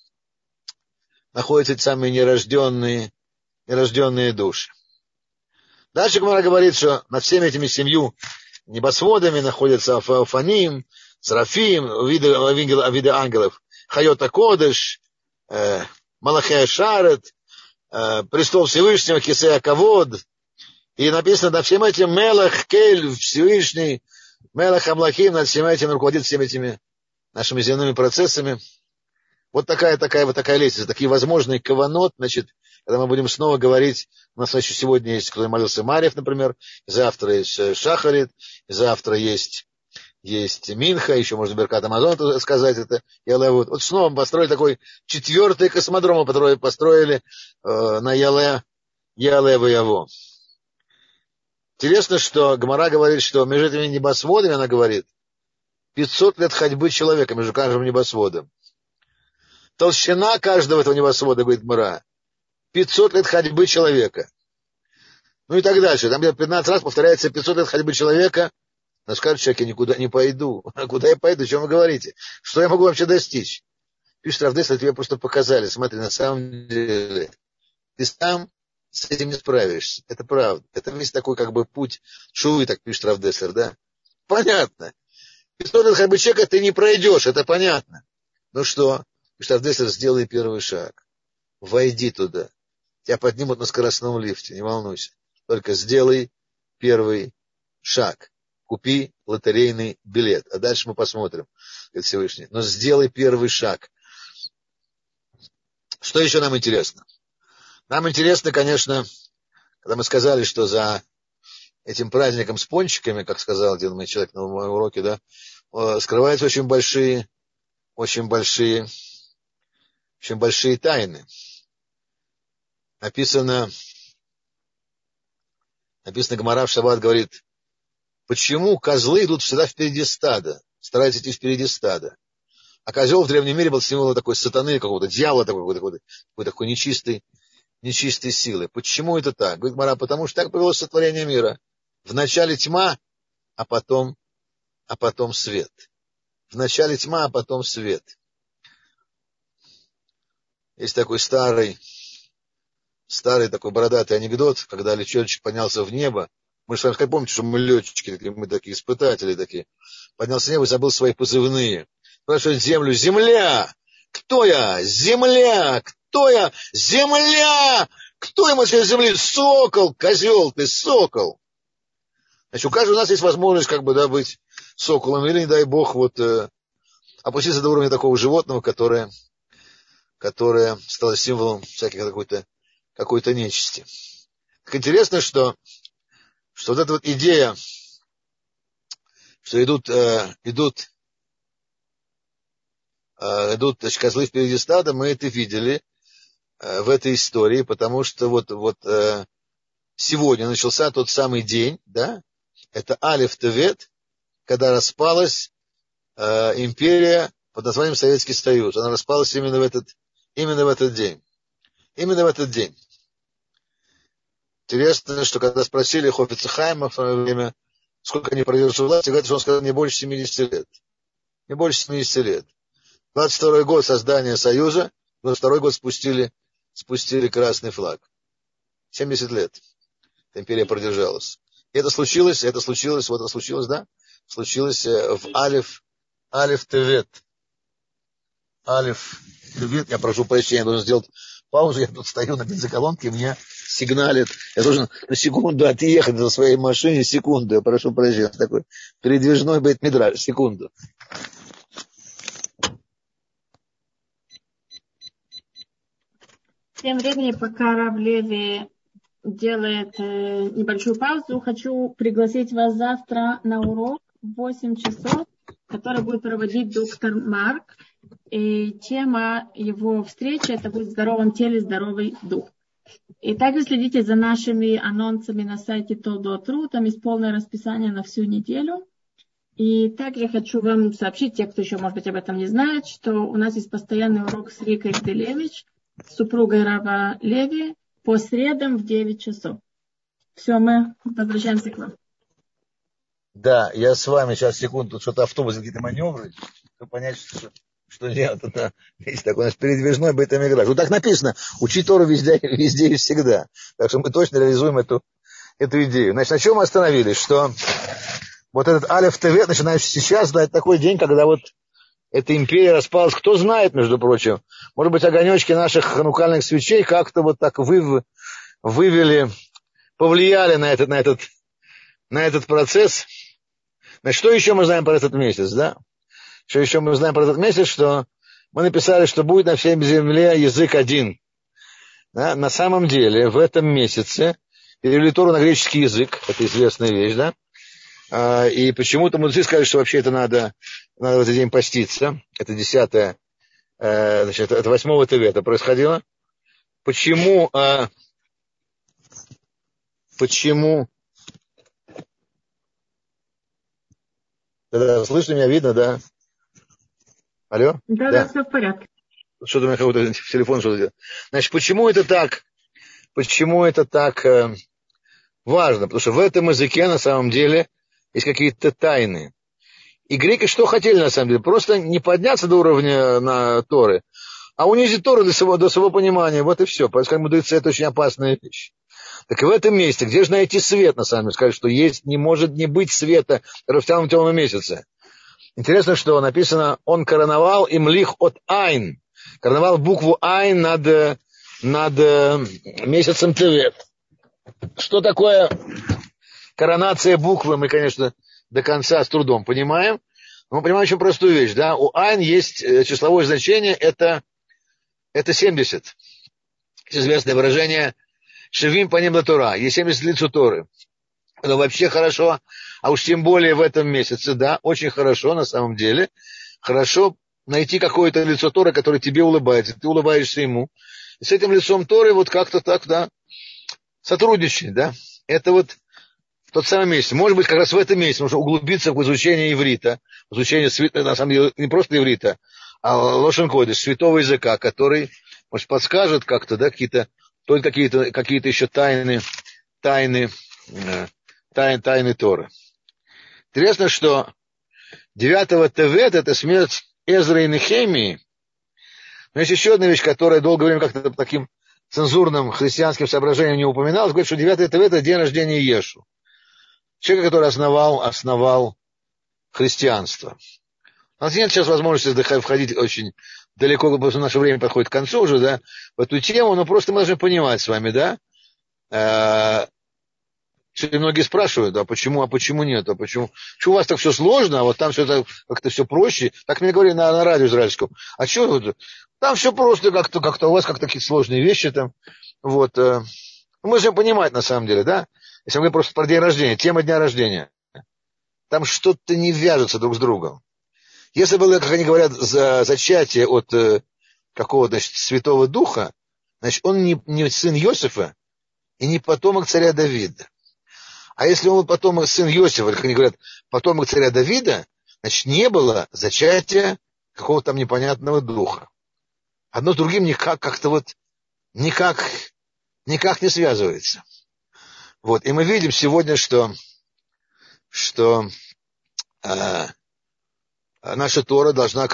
A: эти самые нерожденные души. Дальше Гемара говорит, что над всеми этими 7 небосводами находятся Афаним, Серафим, виды ангелов, Хайота Кодеш, Малахея Шарет, престол Всевышнего, Кисея Кавод. И написано, над всем этим Мелах, Кель, Всевышний, Мелах Амлахим, над всем этим руководит всеми этими нашими земными процессами. Вот такая лестница, такие возможные каванот, значит, когда мы будем снова говорить, у нас еще сегодня есть, кто молился Марьев, например, завтра есть Шахарит, завтра есть Минха, еще можно Беркат Амазон сказать это. Вот снова мы построили такой 4-й космодром, который построили на Яле-Ваяво. Интересно, что Гемара говорит, что между этими небосводами, она говорит, 500 лет ходьбы человека между каждым небосводом. Толщина каждого этого небосвода, говорит Гемара, 500 лет ходьбы человека. Ну и так дальше. Там где-то 15 раз повторяется 500 лет ходьбы человека. Но скажет человек, я никуда не пойду. А куда я пойду? О чем вы говорите? Что я могу вообще достичь? Пишет Рав Деслер, тебе просто показали. Смотри, на самом деле, ты сам с этим не справишься. Это правда. Это весь такой как бы путь шувы, так пишет Рав Деслер, да? Понятно. 500 лет ходьбы человека ты не пройдешь, это понятно. Ну что? Пишет Рав Деслер, сделай первый шаг. Войди туда. Тебя поднимут на скоростном лифте, не волнуйся. Только сделай первый шаг. Купи лотерейный билет. А дальше мы посмотрим, говорит Всевышний. Но сделай первый шаг. Что еще нам интересно? Нам интересно, конечно, когда мы сказали, что за этим праздником с пончиками, как сказал один мой человек на моем уроке, да, скрываются очень большие тайны. Написано Гемара в Шаббат говорит, почему козлы идут всегда впереди стада, стараются идти впереди стада. А козел в древнем мире был символом такой сатаны, какого-то дьявола, такой нечистой силы. Почему это так? Говорит Гемара, потому что так повелось сотворение мира. Вначале тьма, а потом свет. Вначале тьма, а потом свет. Есть такой старый такой бородатый анекдот, когда летчик поднялся в небо. Мы же с вами помните, что мы летчики, мы такие испытатели такие. Поднялся в небо и забыл свои позывные. Спрашивает землю, земля! Кто я? Земля! Кто я? Земля! Кто ему с земли? Сокол! Козел ты, сокол! Значит, у каждого у нас есть возможность быть соколом, или, не дай бог, опуститься до уровня такого животного, которое стало символом всяких какой-то нечисти. Так интересно, что вот эта вот идея, что идут значит, козлы впереди стада, мы это видели в этой истории, потому что сегодня начался тот самый день, да, это Алеф Тевет, когда распалась империя под названием Советский Союз. Она распалась именно в этот день. Именно в этот день. Интересно, что когда спросили Хофица Хаима в свое время, сколько они продержатся власти, говорят, что он сказал, не больше 70 лет. Не больше 70 лет. 22-й год создания Союза, 22-й год спустили красный флаг. 70 лет эта империя продержалась. И это случилось, да? Случилось в Алеф Тевет. Алеф Тевет, я прошу прощения, я должен сделать паузу, я тут стою на бензоколонке, меня сигналит. Я должен на секунду отъехать за своей машине, секунду, я прошу прощения. Такой передвижной бейт-мидраш, секунду.
B: Тем временем, пока Рав Леви делает небольшую паузу. Хочу пригласить вас завтра на урок в 8 часов, который будет проводить доктор Марк. И тема его встречи это будет «В здоровом теле, здоровый дух». И также следите за нашими анонсами на сайте tol.ru. Там есть полное расписание на всю неделю. И также хочу вам сообщить, те, кто еще, может быть, об этом не знает, что у нас есть постоянный урок с Рикой Гделевич, с супругой Рава Леви, по средам в 9 часов. Все, мы возвращаемся к вам.
A: Да, я с вами сейчас, секунду, тут что-то автобус, какие-то маневры, чтобы понять, что делать. Это есть такой у нас передвижной бейт-мидраш. Вот так написано, учи Тору везде и всегда. Так что мы точно реализуем эту идею. Значит, на чем мы остановились? Что вот этот Алеф Тевет, начинающий сейчас, да, это такой день, когда вот эта империя распалась. Кто знает, между прочим, может быть, огонечки наших ханукальных свечей как-то вот так вывели, повлияли на этот процесс. Значит, что еще мы знаем про этот месяц, да? Что еще мы знаем про этот месяц, что мы написали, что будет на всей земле язык один. Да? На самом деле, в этом месяце перевели Тору на греческий язык, это известная вещь, да? И почему-то мудрецы сказали, что вообще это надо в этот день поститься. Это 10-е, значит, это 8-го Тевета происходило. Почему? Да, слышно меня, видно, да? Алло?
B: Да, все в порядке.
A: Что-то у меня какой-то телефон что-то делает. Значит, почему это так важно? Потому что в этом языке на самом деле есть какие-то тайны. И греки что хотели на самом деле? Просто не подняться до уровня на Торы, а унизить Тору до своего понимания. Вот и все. Поэтому мудрецы, это очень опасная вещь. Так и в этом месте, где же найти свет, на самом деле? Сказать, что не может не быть света в темном темном месяце. Интересно, что написано, он короновал им лих от Айн. Короновал букву Айн над месяцем Тевет. Что такое коронация буквы, мы, конечно, до конца с трудом понимаем. Но мы понимаем очень простую вещь. Да? У Айн есть числовое значение, это 70. Есть известное выражение «Шевим паним ла-Тора». Есть 70 лиц у Торы. Это вообще хорошо, а уж тем более в этом месяце, да, очень хорошо на самом деле. Хорошо найти какое-то лицо Торы, которое тебе улыбается, ты улыбаешься ему. И с этим лицом Торы вот как-то так, да, сотрудничать, да. Это вот тот самый месяц. Может быть, как раз в этом месяце нужно углубиться в изучение иврита, в изучение, на самом деле, не просто иврита, а лошен койдыш, святого языка, который, может, подскажет как-то, да, какие-то еще тайны Торы. Интересно, что 9-го Тевет это смерть Эзры и Нехемии. Но есть еще одна вещь, которая долгое время как-то таким цензурным христианским соображением не упоминалась. Говорит, что 9-й Тевет это день рождения Иешу. Человека, который основал христианство. У нас нет сейчас возможности входить очень далеко, потому что наше время подходит к концу уже, да, в эту тему, но просто мы должны понимать с вами, да. Сегодня многие спрашивают, а почему нет, а почему у вас так все сложно, а вот там все как-то все проще. Так мне говорили на радио израильском. А что там все просто как-то у вас как-то какие-то сложные вещи там. Вот. Мы можем понимать на самом деле, да? Если мы говорим просто про день рождения, тема дня рождения. Там что-то не вяжется друг с другом. Если было, как они говорят, зачатие от какого-то, значит, Святого Духа, значит, он не сын Иосифа и не потомок царя Давида. А если он потомок сын Иосифа, как они говорят, потомок царя Давида, значит, не было зачатия какого-то там непонятного духа. Одно с другим никак не связывается. Вот. И мы видим сегодня, что наша Тора должна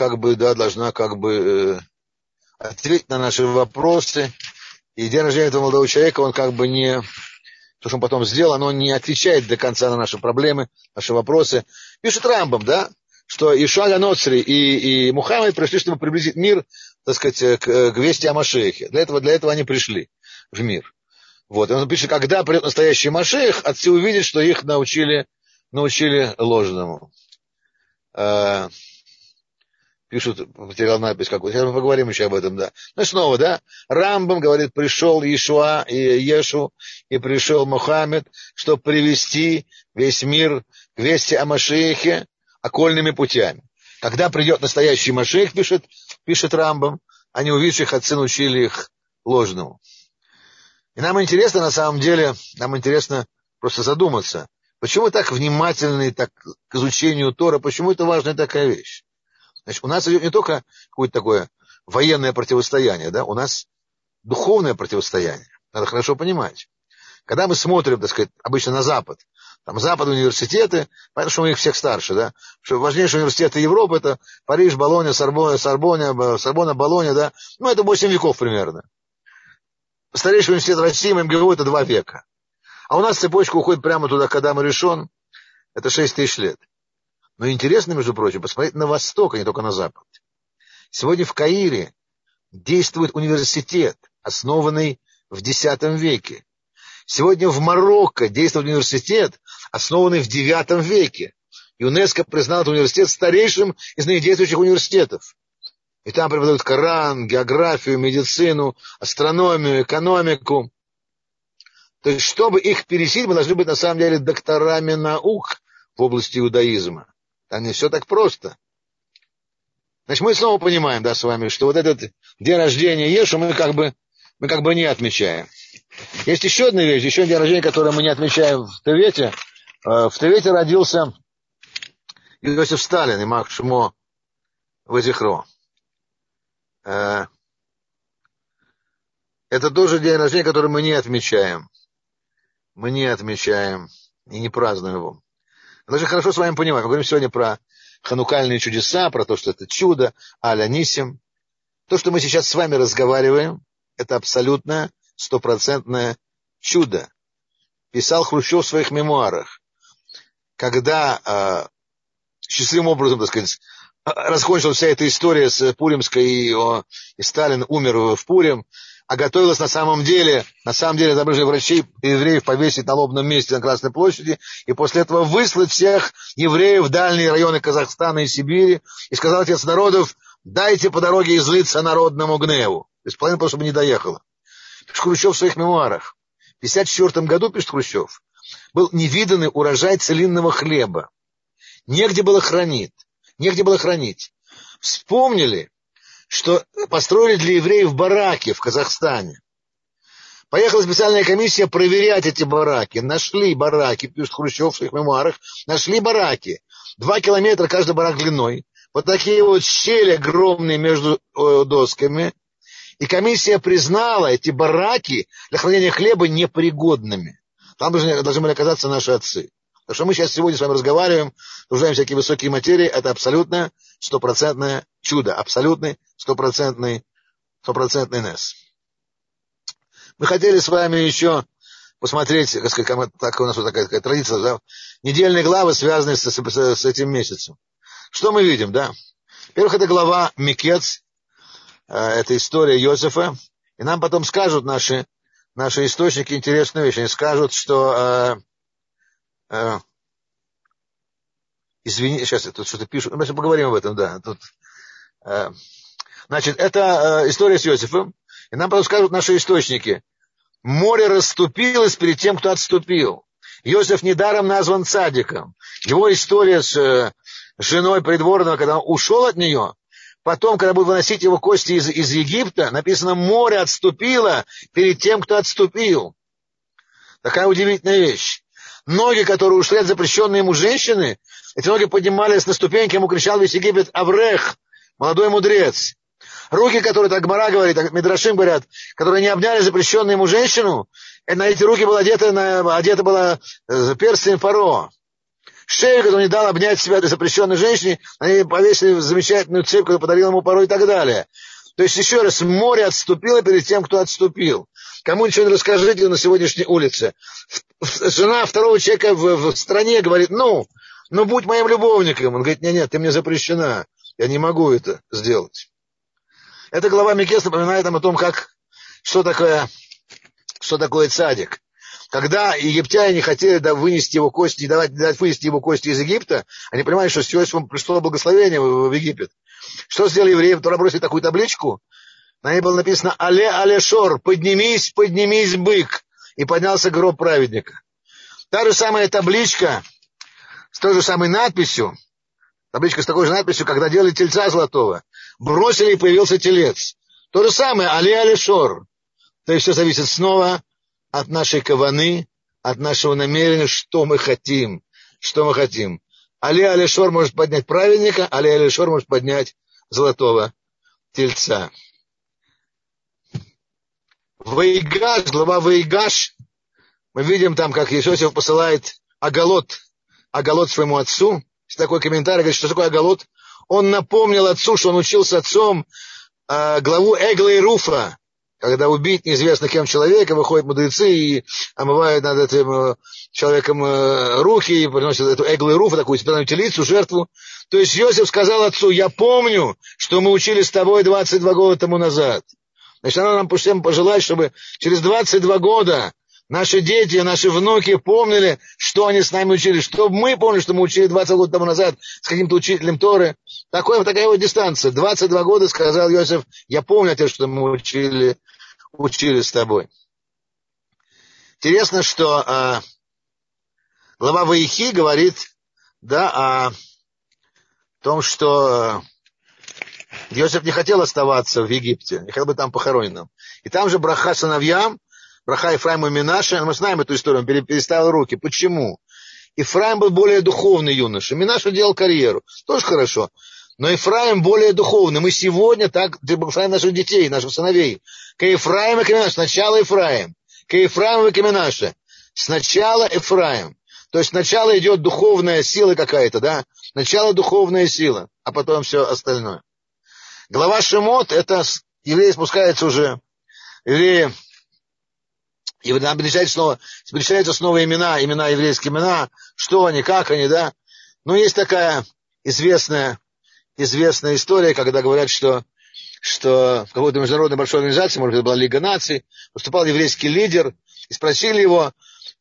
A: ответить на наши вопросы. И день рождения этого молодого человека, он не... То, что он потом сделал, оно не отвечает до конца на наши проблемы, наши вопросы. Пишет Рамбам, да, что Ишуа га-Ноцри и Мухаммед пришли, чтобы приблизить мир, так сказать, к вести о Машиахе. Для этого они пришли в мир. Вот. И он пишет, когда придет настоящий Машиах, отцы увидят, что их научили ложному. пишут, потерял надпись какую-то, сейчас мы поговорим еще об этом, да. Ну, снова, да, Рамбам говорит, пришел Иешуа и Ешу, и пришел Мухаммед, чтобы привести весь мир к вести о Машиахе окольными путями. Когда придет настоящий Машиах, пишет Рамбам, они увидят, их отцы научили их ложному. И нам интересно, на самом деле, просто задуматься, почему так внимательны так к изучению Тора, почему это важная такая вещь. Значит, у нас идет не только какое-то такое военное противостояние, да, у нас духовное противостояние. Надо хорошо понимать. Когда мы смотрим, так сказать, обычно на Запад, там западные университеты, понятно, что у них всех старше, да, что важнейшие университеты Европы это Париж, Болонья, Сорбонна, Болонья, да, ну это 8 веков примерно. Старейший университет России, МГУ, это 2 века. А у нас цепочка уходит прямо туда, когда мы решен, это 6 тысяч лет. Но интересно, между прочим, посмотреть на восток, а не только на запад. Сегодня в Каире действует университет, основанный в X веке. Сегодня в Марокко действует университет, основанный в IX веке. ЮНЕСКО признал этот университет старейшим из ныне действующих университетов. И там преподают Коран, географию, медицину, астрономию, экономику. То есть, чтобы их пересилить, мы должны быть на самом деле докторами наук в области иудаизма. Там не все так просто. Значит, мы снова понимаем, да, с вами, что вот этот день рождения Ешу мы как бы не отмечаем. Есть еще одна вещь, еще один день рождения, который мы не отмечаем в Тевете. В Тевете родился Иосиф Сталин, имах шмо вазихро. Это тоже день рождения, который мы не отмечаем. Мы не отмечаем и не празднуем его. Мы должны хорошо с вами понимать. Мы говорим сегодня про ханукальные чудеса, про то, что это чудо, аля нисим. То, что мы сейчас с вами разговариваем, это абсолютно 100% чудо. Писал Хрущев в своих мемуарах. Когда счастливым образом, так сказать, закончилась вся эта история с Пуримской, и Сталин умер в Пурим, а готовилось на самом деле изображение врачей и евреев повесить на лобном месте на Красной площади, и после этого выслать всех евреев в дальние районы Казахстана и Сибири, и сказал отец народов, дайте по дороге излиться народному гневу. То есть половина просто, чтобы не доехала. Пишет Хрущев в своих мемуарах. В 1954 году, пишет Хрущев, был невиданный урожай целинного хлеба. Негде было хранить. Вспомнили, что построили для евреев бараки в Казахстане. Поехала специальная комиссия проверять эти бараки. Нашли бараки, пишет Хрущев в своих мемуарах, нашли бараки. 2 километра каждый барак длиной. Вот такие вот щели огромные между досками. И комиссия признала эти бараки для хранения хлеба непригодными. Там должны были оказаться наши отцы. Так что мы сейчас сегодня с вами разговариваем, обсуждаем всякие высокие материи. Это абсолютно 100% чудо. Абсолютный 100% нес. Мы хотели с вами еще посмотреть, так сказать, так у нас вот такая традиция, да, недельные главы, связанные с этим месяцем. Что мы видим, да? Во-первых, это глава Микец, это история Йосефа. И нам потом скажут наши источники интересную вещь. Они скажут, что извини, сейчас я тут что-то пишу. Мы поговорим об этом, да. Значит, это история с Йосефом. И нам потом скажут наши источники. Море расступилось перед тем, кто отступил. Йосеф недаром назван цадиком. Его история с женой придворного, когда он ушел от нее, потом, когда будут выносить его кости из Египта, написано, море отступило перед тем, кто отступил. Такая удивительная вещь. Ноги, которые ушли от запрещенной ему женщины, эти ноги поднимались на ступеньки, ему кричал весь Египет «Аврех», молодой мудрец. Руки, которые, так Гмара говорит, так Мидрашим говорят, которые не обняли запрещенную ему женщину, на эти руки было одето было перстень фараона. Шею, которую не дал обнять себя этой запрещенной женщине, на ней повесили замечательную цепь, которую подарил ему порой и так далее. То есть, еще раз, море отступило перед тем, кто отступил. Кому ничего не расскажите на сегодняшней улице. Жена второго человека в стране говорит, ну, будь моим любовником. Он говорит, нет, ты мне запрещена. Я не могу это сделать. Эта глава Микес напоминает нам о том, что такое цадик. когда египтяне хотели вынести его кости, дать вынести его кости из Египта, они понимали, что с Иосифом пришло благословение в Египет. Что сделали евреи? Тора бросили такую табличку, на ней было написано «Але Шор», «Поднимись, поднимись, бык», и поднялся гроб праведника. Та же самая табличка с той же самой надписью, табличка с такой же надписью, когда делали тельца золотого, бросили, и появился телец. То же самое «Але Шор». То есть все зависит снова от нашей каваны, от нашего намерения, что мы хотим. Что мы хотим. Але Шор может поднять праведника, Але Шор может поднять золотого тельца. Ваигаш, глава Ваигаш, мы видим там, как Иосиф посылает Агалот своему отцу. Есть такой комментарий, говорит, что такое Агалот. Он напомнил отцу, что он учился отцом главу Эгла и Руфа, когда убить неизвестно кем человека, выходят мудрецы и омывают над этим человеком руки, и приносят эту Эглу и Руфа, такую специальную телицу, жертву. То есть Иосиф сказал отцу: я помню, что мы учили с тобой 22 года тому назад. Значит, она нам всем пожелает, чтобы через 22 года наши дети, наши внуки помнили, что они с нами учили, чтобы мы помнили, что мы учили 20 год тому назад с каким-то учителем Торы. Такая вот дистанция. 22 года, сказал Иосиф, я помню, отец, что мы учили с тобой. Интересно, что глава Ваихи говорит, о том, что Иосиф не хотел оставаться в Египте, не хотел быть там похороненным. И там же браха сыновьям, браха Ефраиму и Минаше, мы знаем эту историю, он переставил руки. Почему? Ефраим был более духовный юноша, Минаше делал карьеру, тоже хорошо. Но Ефраим более духовный. Мы сегодня так благословляем наших детей, наших сыновей. К Ефраиму и к Минаше. Сначала Ефраим. К Ефраиму и к Минаше. Сначала Ефраим. То есть сначала идет духовная сила какая-то, да? Сначала духовная сила, а потом все остальное. Глава Шемот, это евреи спускаются уже. Евреи, и перечисляются снова имена, еврейские имена, что они, как они, да? Но есть такая известная история, когда говорят, что в какой-то международной большой организации, может быть, это была Лига наций, выступал еврейский лидер, и спросили его,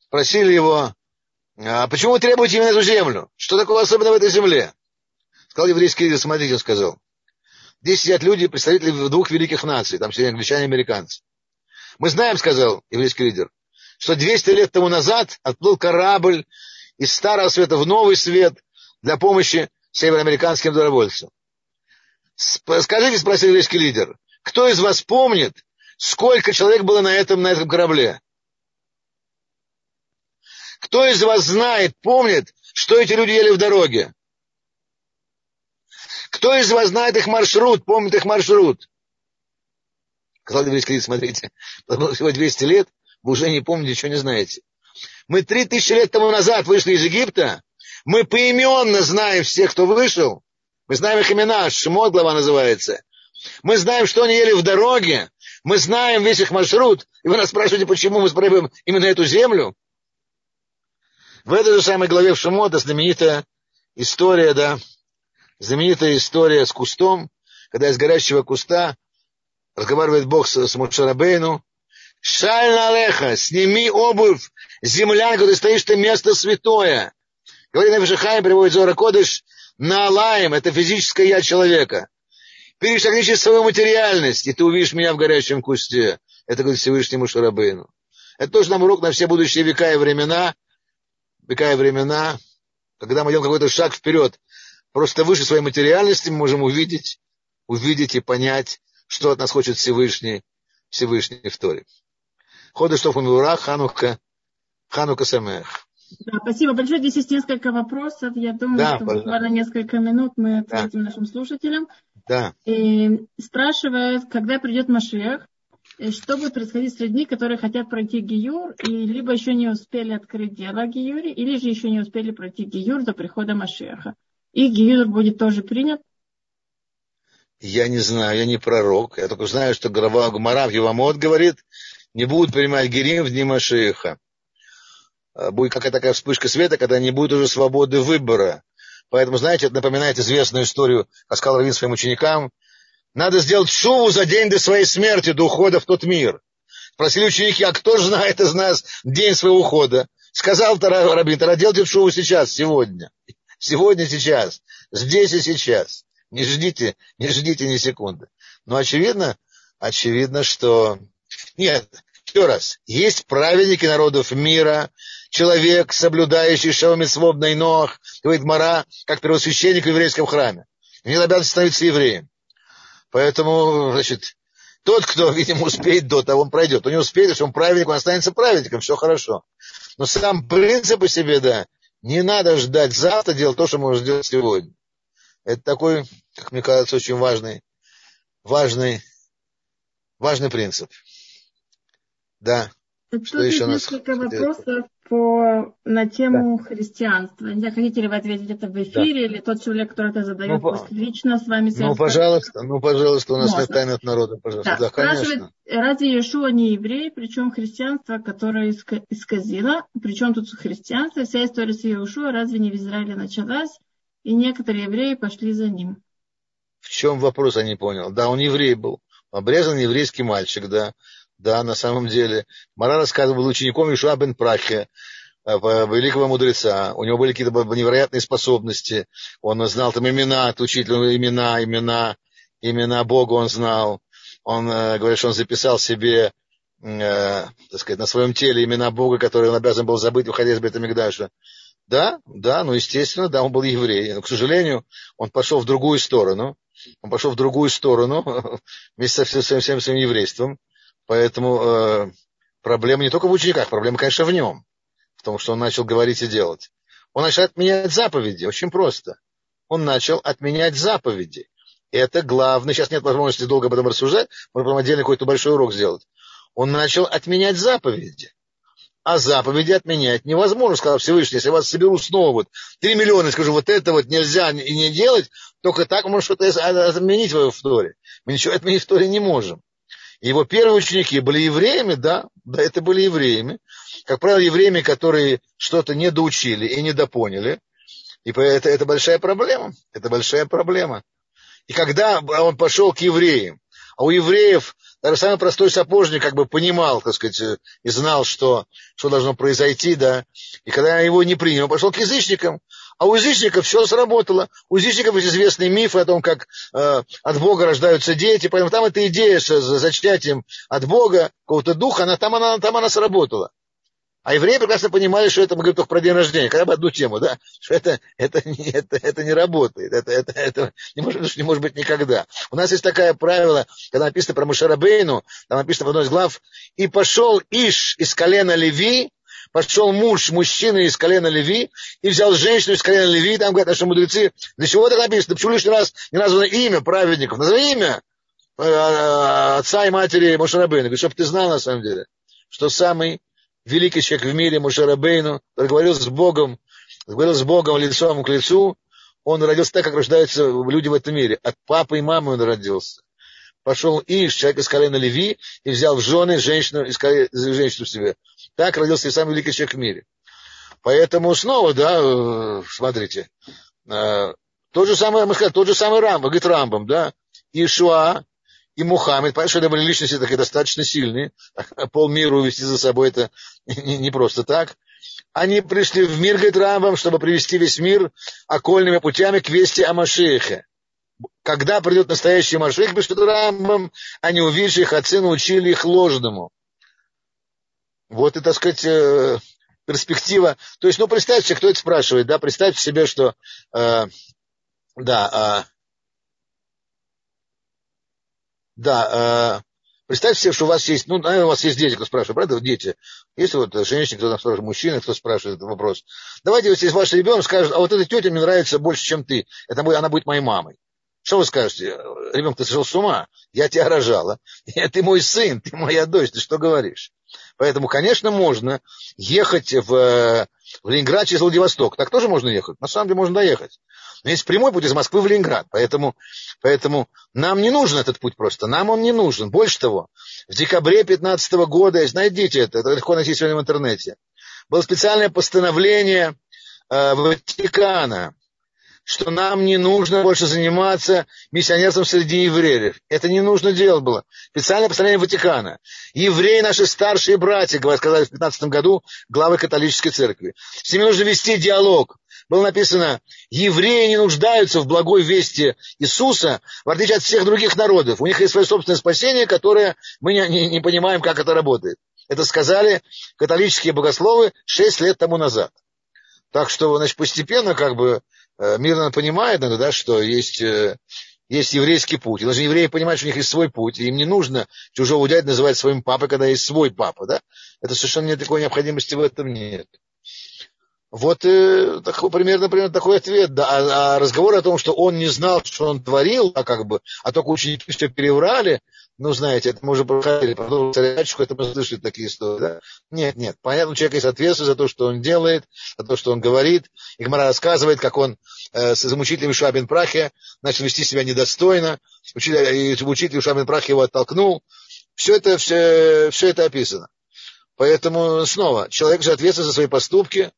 A: а почему вы требуете именно эту землю? Что такого особенного в этой земле? Сказал еврейский лидер, смотрите, он сказал. Здесь сидят люди, представители двух великих наций, там сидят англичане и американцы. Мы знаем, сказал еврейский лидер, что 200 лет тому назад отплыл корабль из Старого Света в Новый Свет для помощи североамериканским добровольцам. Скажите, спросил еврейский лидер, кто из вас помнит, сколько человек было на этом корабле? Кто из вас знает, помнит, что эти люди ели в дороге? Кто из вас знает их маршрут, помнит их маршрут? Сказал еврейский лидер, смотрите, было всего 200 лет, вы уже не помните, ничего не знаете. Мы 3000 лет тому назад вышли из Египта, мы поименно знаем всех, кто вышел. Мы знаем их имена, Шемот глава называется. Мы знаем, что они ели в дороге. Мы знаем весь их маршрут. И вы нас спрашиваете, почему мы спрашиваем именно эту землю? В этой же самой главе в Шемота знаменитая история, с кустом, когда из горящего куста разговаривает Бог с Моше Рабейну. Шаль налеха, сними обувь, землянка, ты стоишь, ты место святое. Говорит Нефеш ха-Хаим, приводит Зоар ха-Кодеш, наалаем, это физическое я человека. Перешагни через свою материальность, и ты увидишь меня в горящем кусте. Это говорит Всевышний Моше Рабейну. Это тоже нам урок на все будущие века и времена, когда мы идем какой-то шаг вперед. Просто выше своей материальности мы можем увидеть и понять, что от нас хочет Всевышний в Торе. Ходеш Тов Умивурах, Ханука Самеах.
B: Да, спасибо большое. Здесь есть несколько вопросов. Я думаю, что буквально несколько минут мы ответим нашим слушателям.
A: Да.
B: Спрашивают, когда придет Машиах, что будет происходить с людьми, которые хотят пройти гиюр, и либо еще не успели открыть дело о гиюре, или же еще не успели пройти гиюр до прихода Машиаха. И гиюр будет тоже принят?
A: Я не знаю, я не пророк. Я только знаю, что Гмара в Евамот говорит, не будут принимать гирим в дни Машиаха. Будет какая-то такая вспышка света, когда не будет уже свободы выбора. Поэтому, знаете, это напоминает известную историю, как сказал Равин своим ученикам. Надо сделать шуву за день до своей смерти, до ухода в тот мир. Спросили ученики, а кто знает из нас день своего ухода? Сказал раббин, тогда делайте шуву сейчас, сегодня. Сегодня, сейчас. Здесь и сейчас. Не ждите ни секунды. Но очевидно, что... Нет, еще раз. Есть праведники народов мира, человек, соблюдающий шева мицвот бней Ноах, говорит Мара, как первосвященник в еврейском храме. Не обязан становиться евреем. Поэтому, значит, тот, кто, видимо, успеет до того, он пройдет. Он не успеет, если он праведник, он останется праведником, все хорошо. Но сам принцип по себе, да, не надо ждать завтра, делать то, что можно сделать сегодня. Это такой, как мне кажется, очень важный принцип. Да.
B: Тут есть несколько вопросов на тему христианства. Не знаю, хотите ли вы ответить это в эфире, или тот человек, который это задает, лично с вами связывается?
A: Пожалуйста, у нас нет тайны от народа, пожалуйста. Да, конечно.
B: Разве Иешуа не еврей, причем христианство, которое исказило, причем тут христианство, вся история с Иешуа разве не в Израиле началась, и некоторые евреи пошли за ним?
A: В чем вопрос, я не понял. Да, он еврей был, обрезанный еврейский мальчик, да. Да, на самом деле. Мара рассказывал, был учеником Иешуа бен Прахия, великого мудреца. У него были какие-то невероятные способности. Он знал там имена от учителя, имена Бога он знал. Он говорит, что он записал себе, так сказать, на своем теле имена Бога, которые он обязан был забыть, уходя из Бейт-Микдаша. Да, ну, естественно, да, он был еврей. Но, к сожалению, он пошел в другую сторону. Вместе со всем своим еврейством. Поэтому проблема не только в учениках, проблема, конечно, в нем. В том, что он начал говорить и делать. Он начал отменять заповеди. Очень просто. Он начал отменять заповеди. Это главное. Сейчас нет возможности долго об этом рассуждать. Можно потом отдельно какой-то большой урок сделать. Он начал отменять заповеди. А заповеди отменять невозможно, сказал Всевышний. Если я вас соберу снова 3 миллиона и скажу, вот это вот нельзя и не делать, только так можно что-то отменить в Торе. Мы ничего отменить в Торе не можем. Его первые ученики были евреями, да, это были евреями. Как правило, евреями, которые что-то недоучили и недопоняли. И это большая проблема. И когда он пошел к евреям, а у евреев даже самый простой сапожник как бы понимал, так сказать, и знал, что должно произойти, да. И когда его не принял, он пошел к язычникам. А у язычников все сработало. У язычников есть известный миф о том, как от Бога рождаются дети. Поэтому там эта идея с зачатием от Бога, какого-то духа, там она сработала. А евреи прекрасно понимали, что это, мы говорим только про день рождения, хотя бы одну тему, да, что это не работает, это не может быть никогда. У нас есть такое правило, когда написано про Моше Рабейну, там написано в одной из глав, и пошел Иш из колена Леви, пошел мужчина из колена Леви, и взял женщину из колена Леви, там говорят наши мудрецы, для чего это написано, почему лишний раз не названо имя праведников, назови имя отца и матери Моше Рабейну, чтобы ты знал на самом деле, что самый великий человек в мире Моше Рабейну, который говорил с Богом лицом к лицу, он родился так, как рождаются люди в этом мире. От папы и мамы он родился. Пошел Иш, человек из колена Леви, и взял в жены женщину в себе. Так родился и самый великий человек в мире. Поэтому снова, да, смотрите, тот же самый Рамбам, говорит Рамбам, да, Иешуа и Мухаммед, понятно, что это были личности такие достаточно сильные, полмира увести за собой это не просто так. Они пришли в мир, говорит Рамбам, чтобы привести весь мир окольными путями к вести о Машиахе. Когда придет настоящий Машиах, пишет Рамбам, они увидели их отцы, научили их ложному. Вот и, так сказать, перспектива. То есть, представьте себе, кто это спрашивает, да, представьте себе, что, представьте себе, что у вас есть, наверное, у вас есть дети, кто спрашивает, правда, дети. Есть вот женщина, кто там спрашивает, мужчина, кто спрашивает этот вопрос. Давайте, если ваш ребенок скажет, а вот эта тетя мне нравится больше, чем ты, она будет моей мамой. Что вы скажете? Ребенок, ты сошел с ума, я тебя рожала, ты мой сын, ты моя дочь, ты что говоришь? Поэтому, конечно, можно ехать в Ленинград через Владивосток. Так тоже можно ехать. На самом деле можно доехать. Но есть прямой путь из Москвы в Ленинград. Поэтому нам не нужен этот путь просто. Нам он не нужен. Больше того, в декабре 2015 года, найдите это легко найти сегодня в интернете, было специальное постановление Ватикана, что нам не нужно больше заниматься миссионерством среди евреев. Это не нужно делать было. Специальное постановление Ватикана. Евреи, наши старшие братья, сказали в 15 году главы католической церкви. С ними нужно вести диалог. Было написано, евреи не нуждаются в благой вести Иисуса, в отличие от всех других народов. У них есть свое собственное спасение, которое мы не понимаем, как это работает. Это сказали католические богословы 6 лет тому назад. Так что, значит, постепенно, мир понимает, да, что есть еврейский путь. И должны евреи понимать, что у них есть свой путь. И им не нужно чужого дядю называть своим папой, когда есть свой папа, да. Это совершенно нет такой необходимости в этом нет. Вот примерно такой ответ. Да. А разговор о том, что он не знал, что он творил, а только ученики все переврали, знаете, это мы уже проходили, потом царячку, это мы слышали такие истории, да? Нет. Понятно, у человека есть ответственность за то, что он делает, за то, что он говорит. И Гемара рассказывает, как он с учителем Йошуа бен Прахия начал вести себя недостойно, и учитель Йошуа бен Прахия его оттолкнул. Все это описано. Поэтому, снова, человек же ответственен за свои поступки.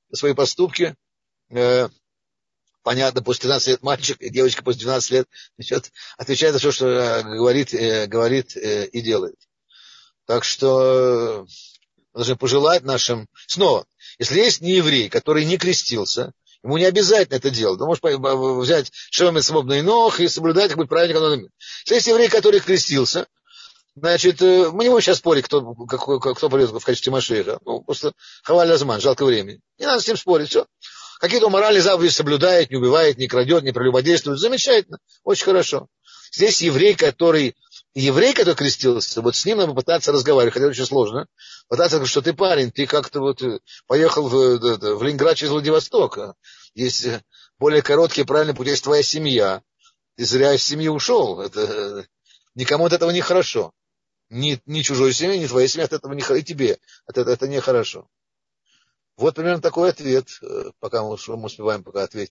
A: Понятно, после 13 лет мальчик, и девочка после 12 лет отвечает за то, что говорит и делает. Так что мы должны пожелать нашим... Снова, если есть нееврей, который не крестился, ему не обязательно это делать. Он может взять шевами свободный ног и соблюдать правильно. Если есть еврей, который крестился, значит, мы не будем сейчас спорить, кто придет в качестве Машиаха. Просто хаваль азман, жалко времени. Не надо с ним спорить, все. Какие-то моральные заповеди соблюдает, не убивает, не крадет, не прелюбодействует. Замечательно, очень хорошо. Здесь еврей, который крестился, вот с ним надо попытаться разговаривать, хотя очень сложно. Пытаться сказать, что ты парень, ты как-то поехал в Ленинград через Владивосток. Есть более короткий правильный путь, есть твоя семья. Ты зря из семьи ушел. Никому от этого не хорошо. Ни чужой семье, ни твоей семье от этого не хорошо. И тебе это нехорошо. Вот примерно такой ответ, пока мы успеваем ответить.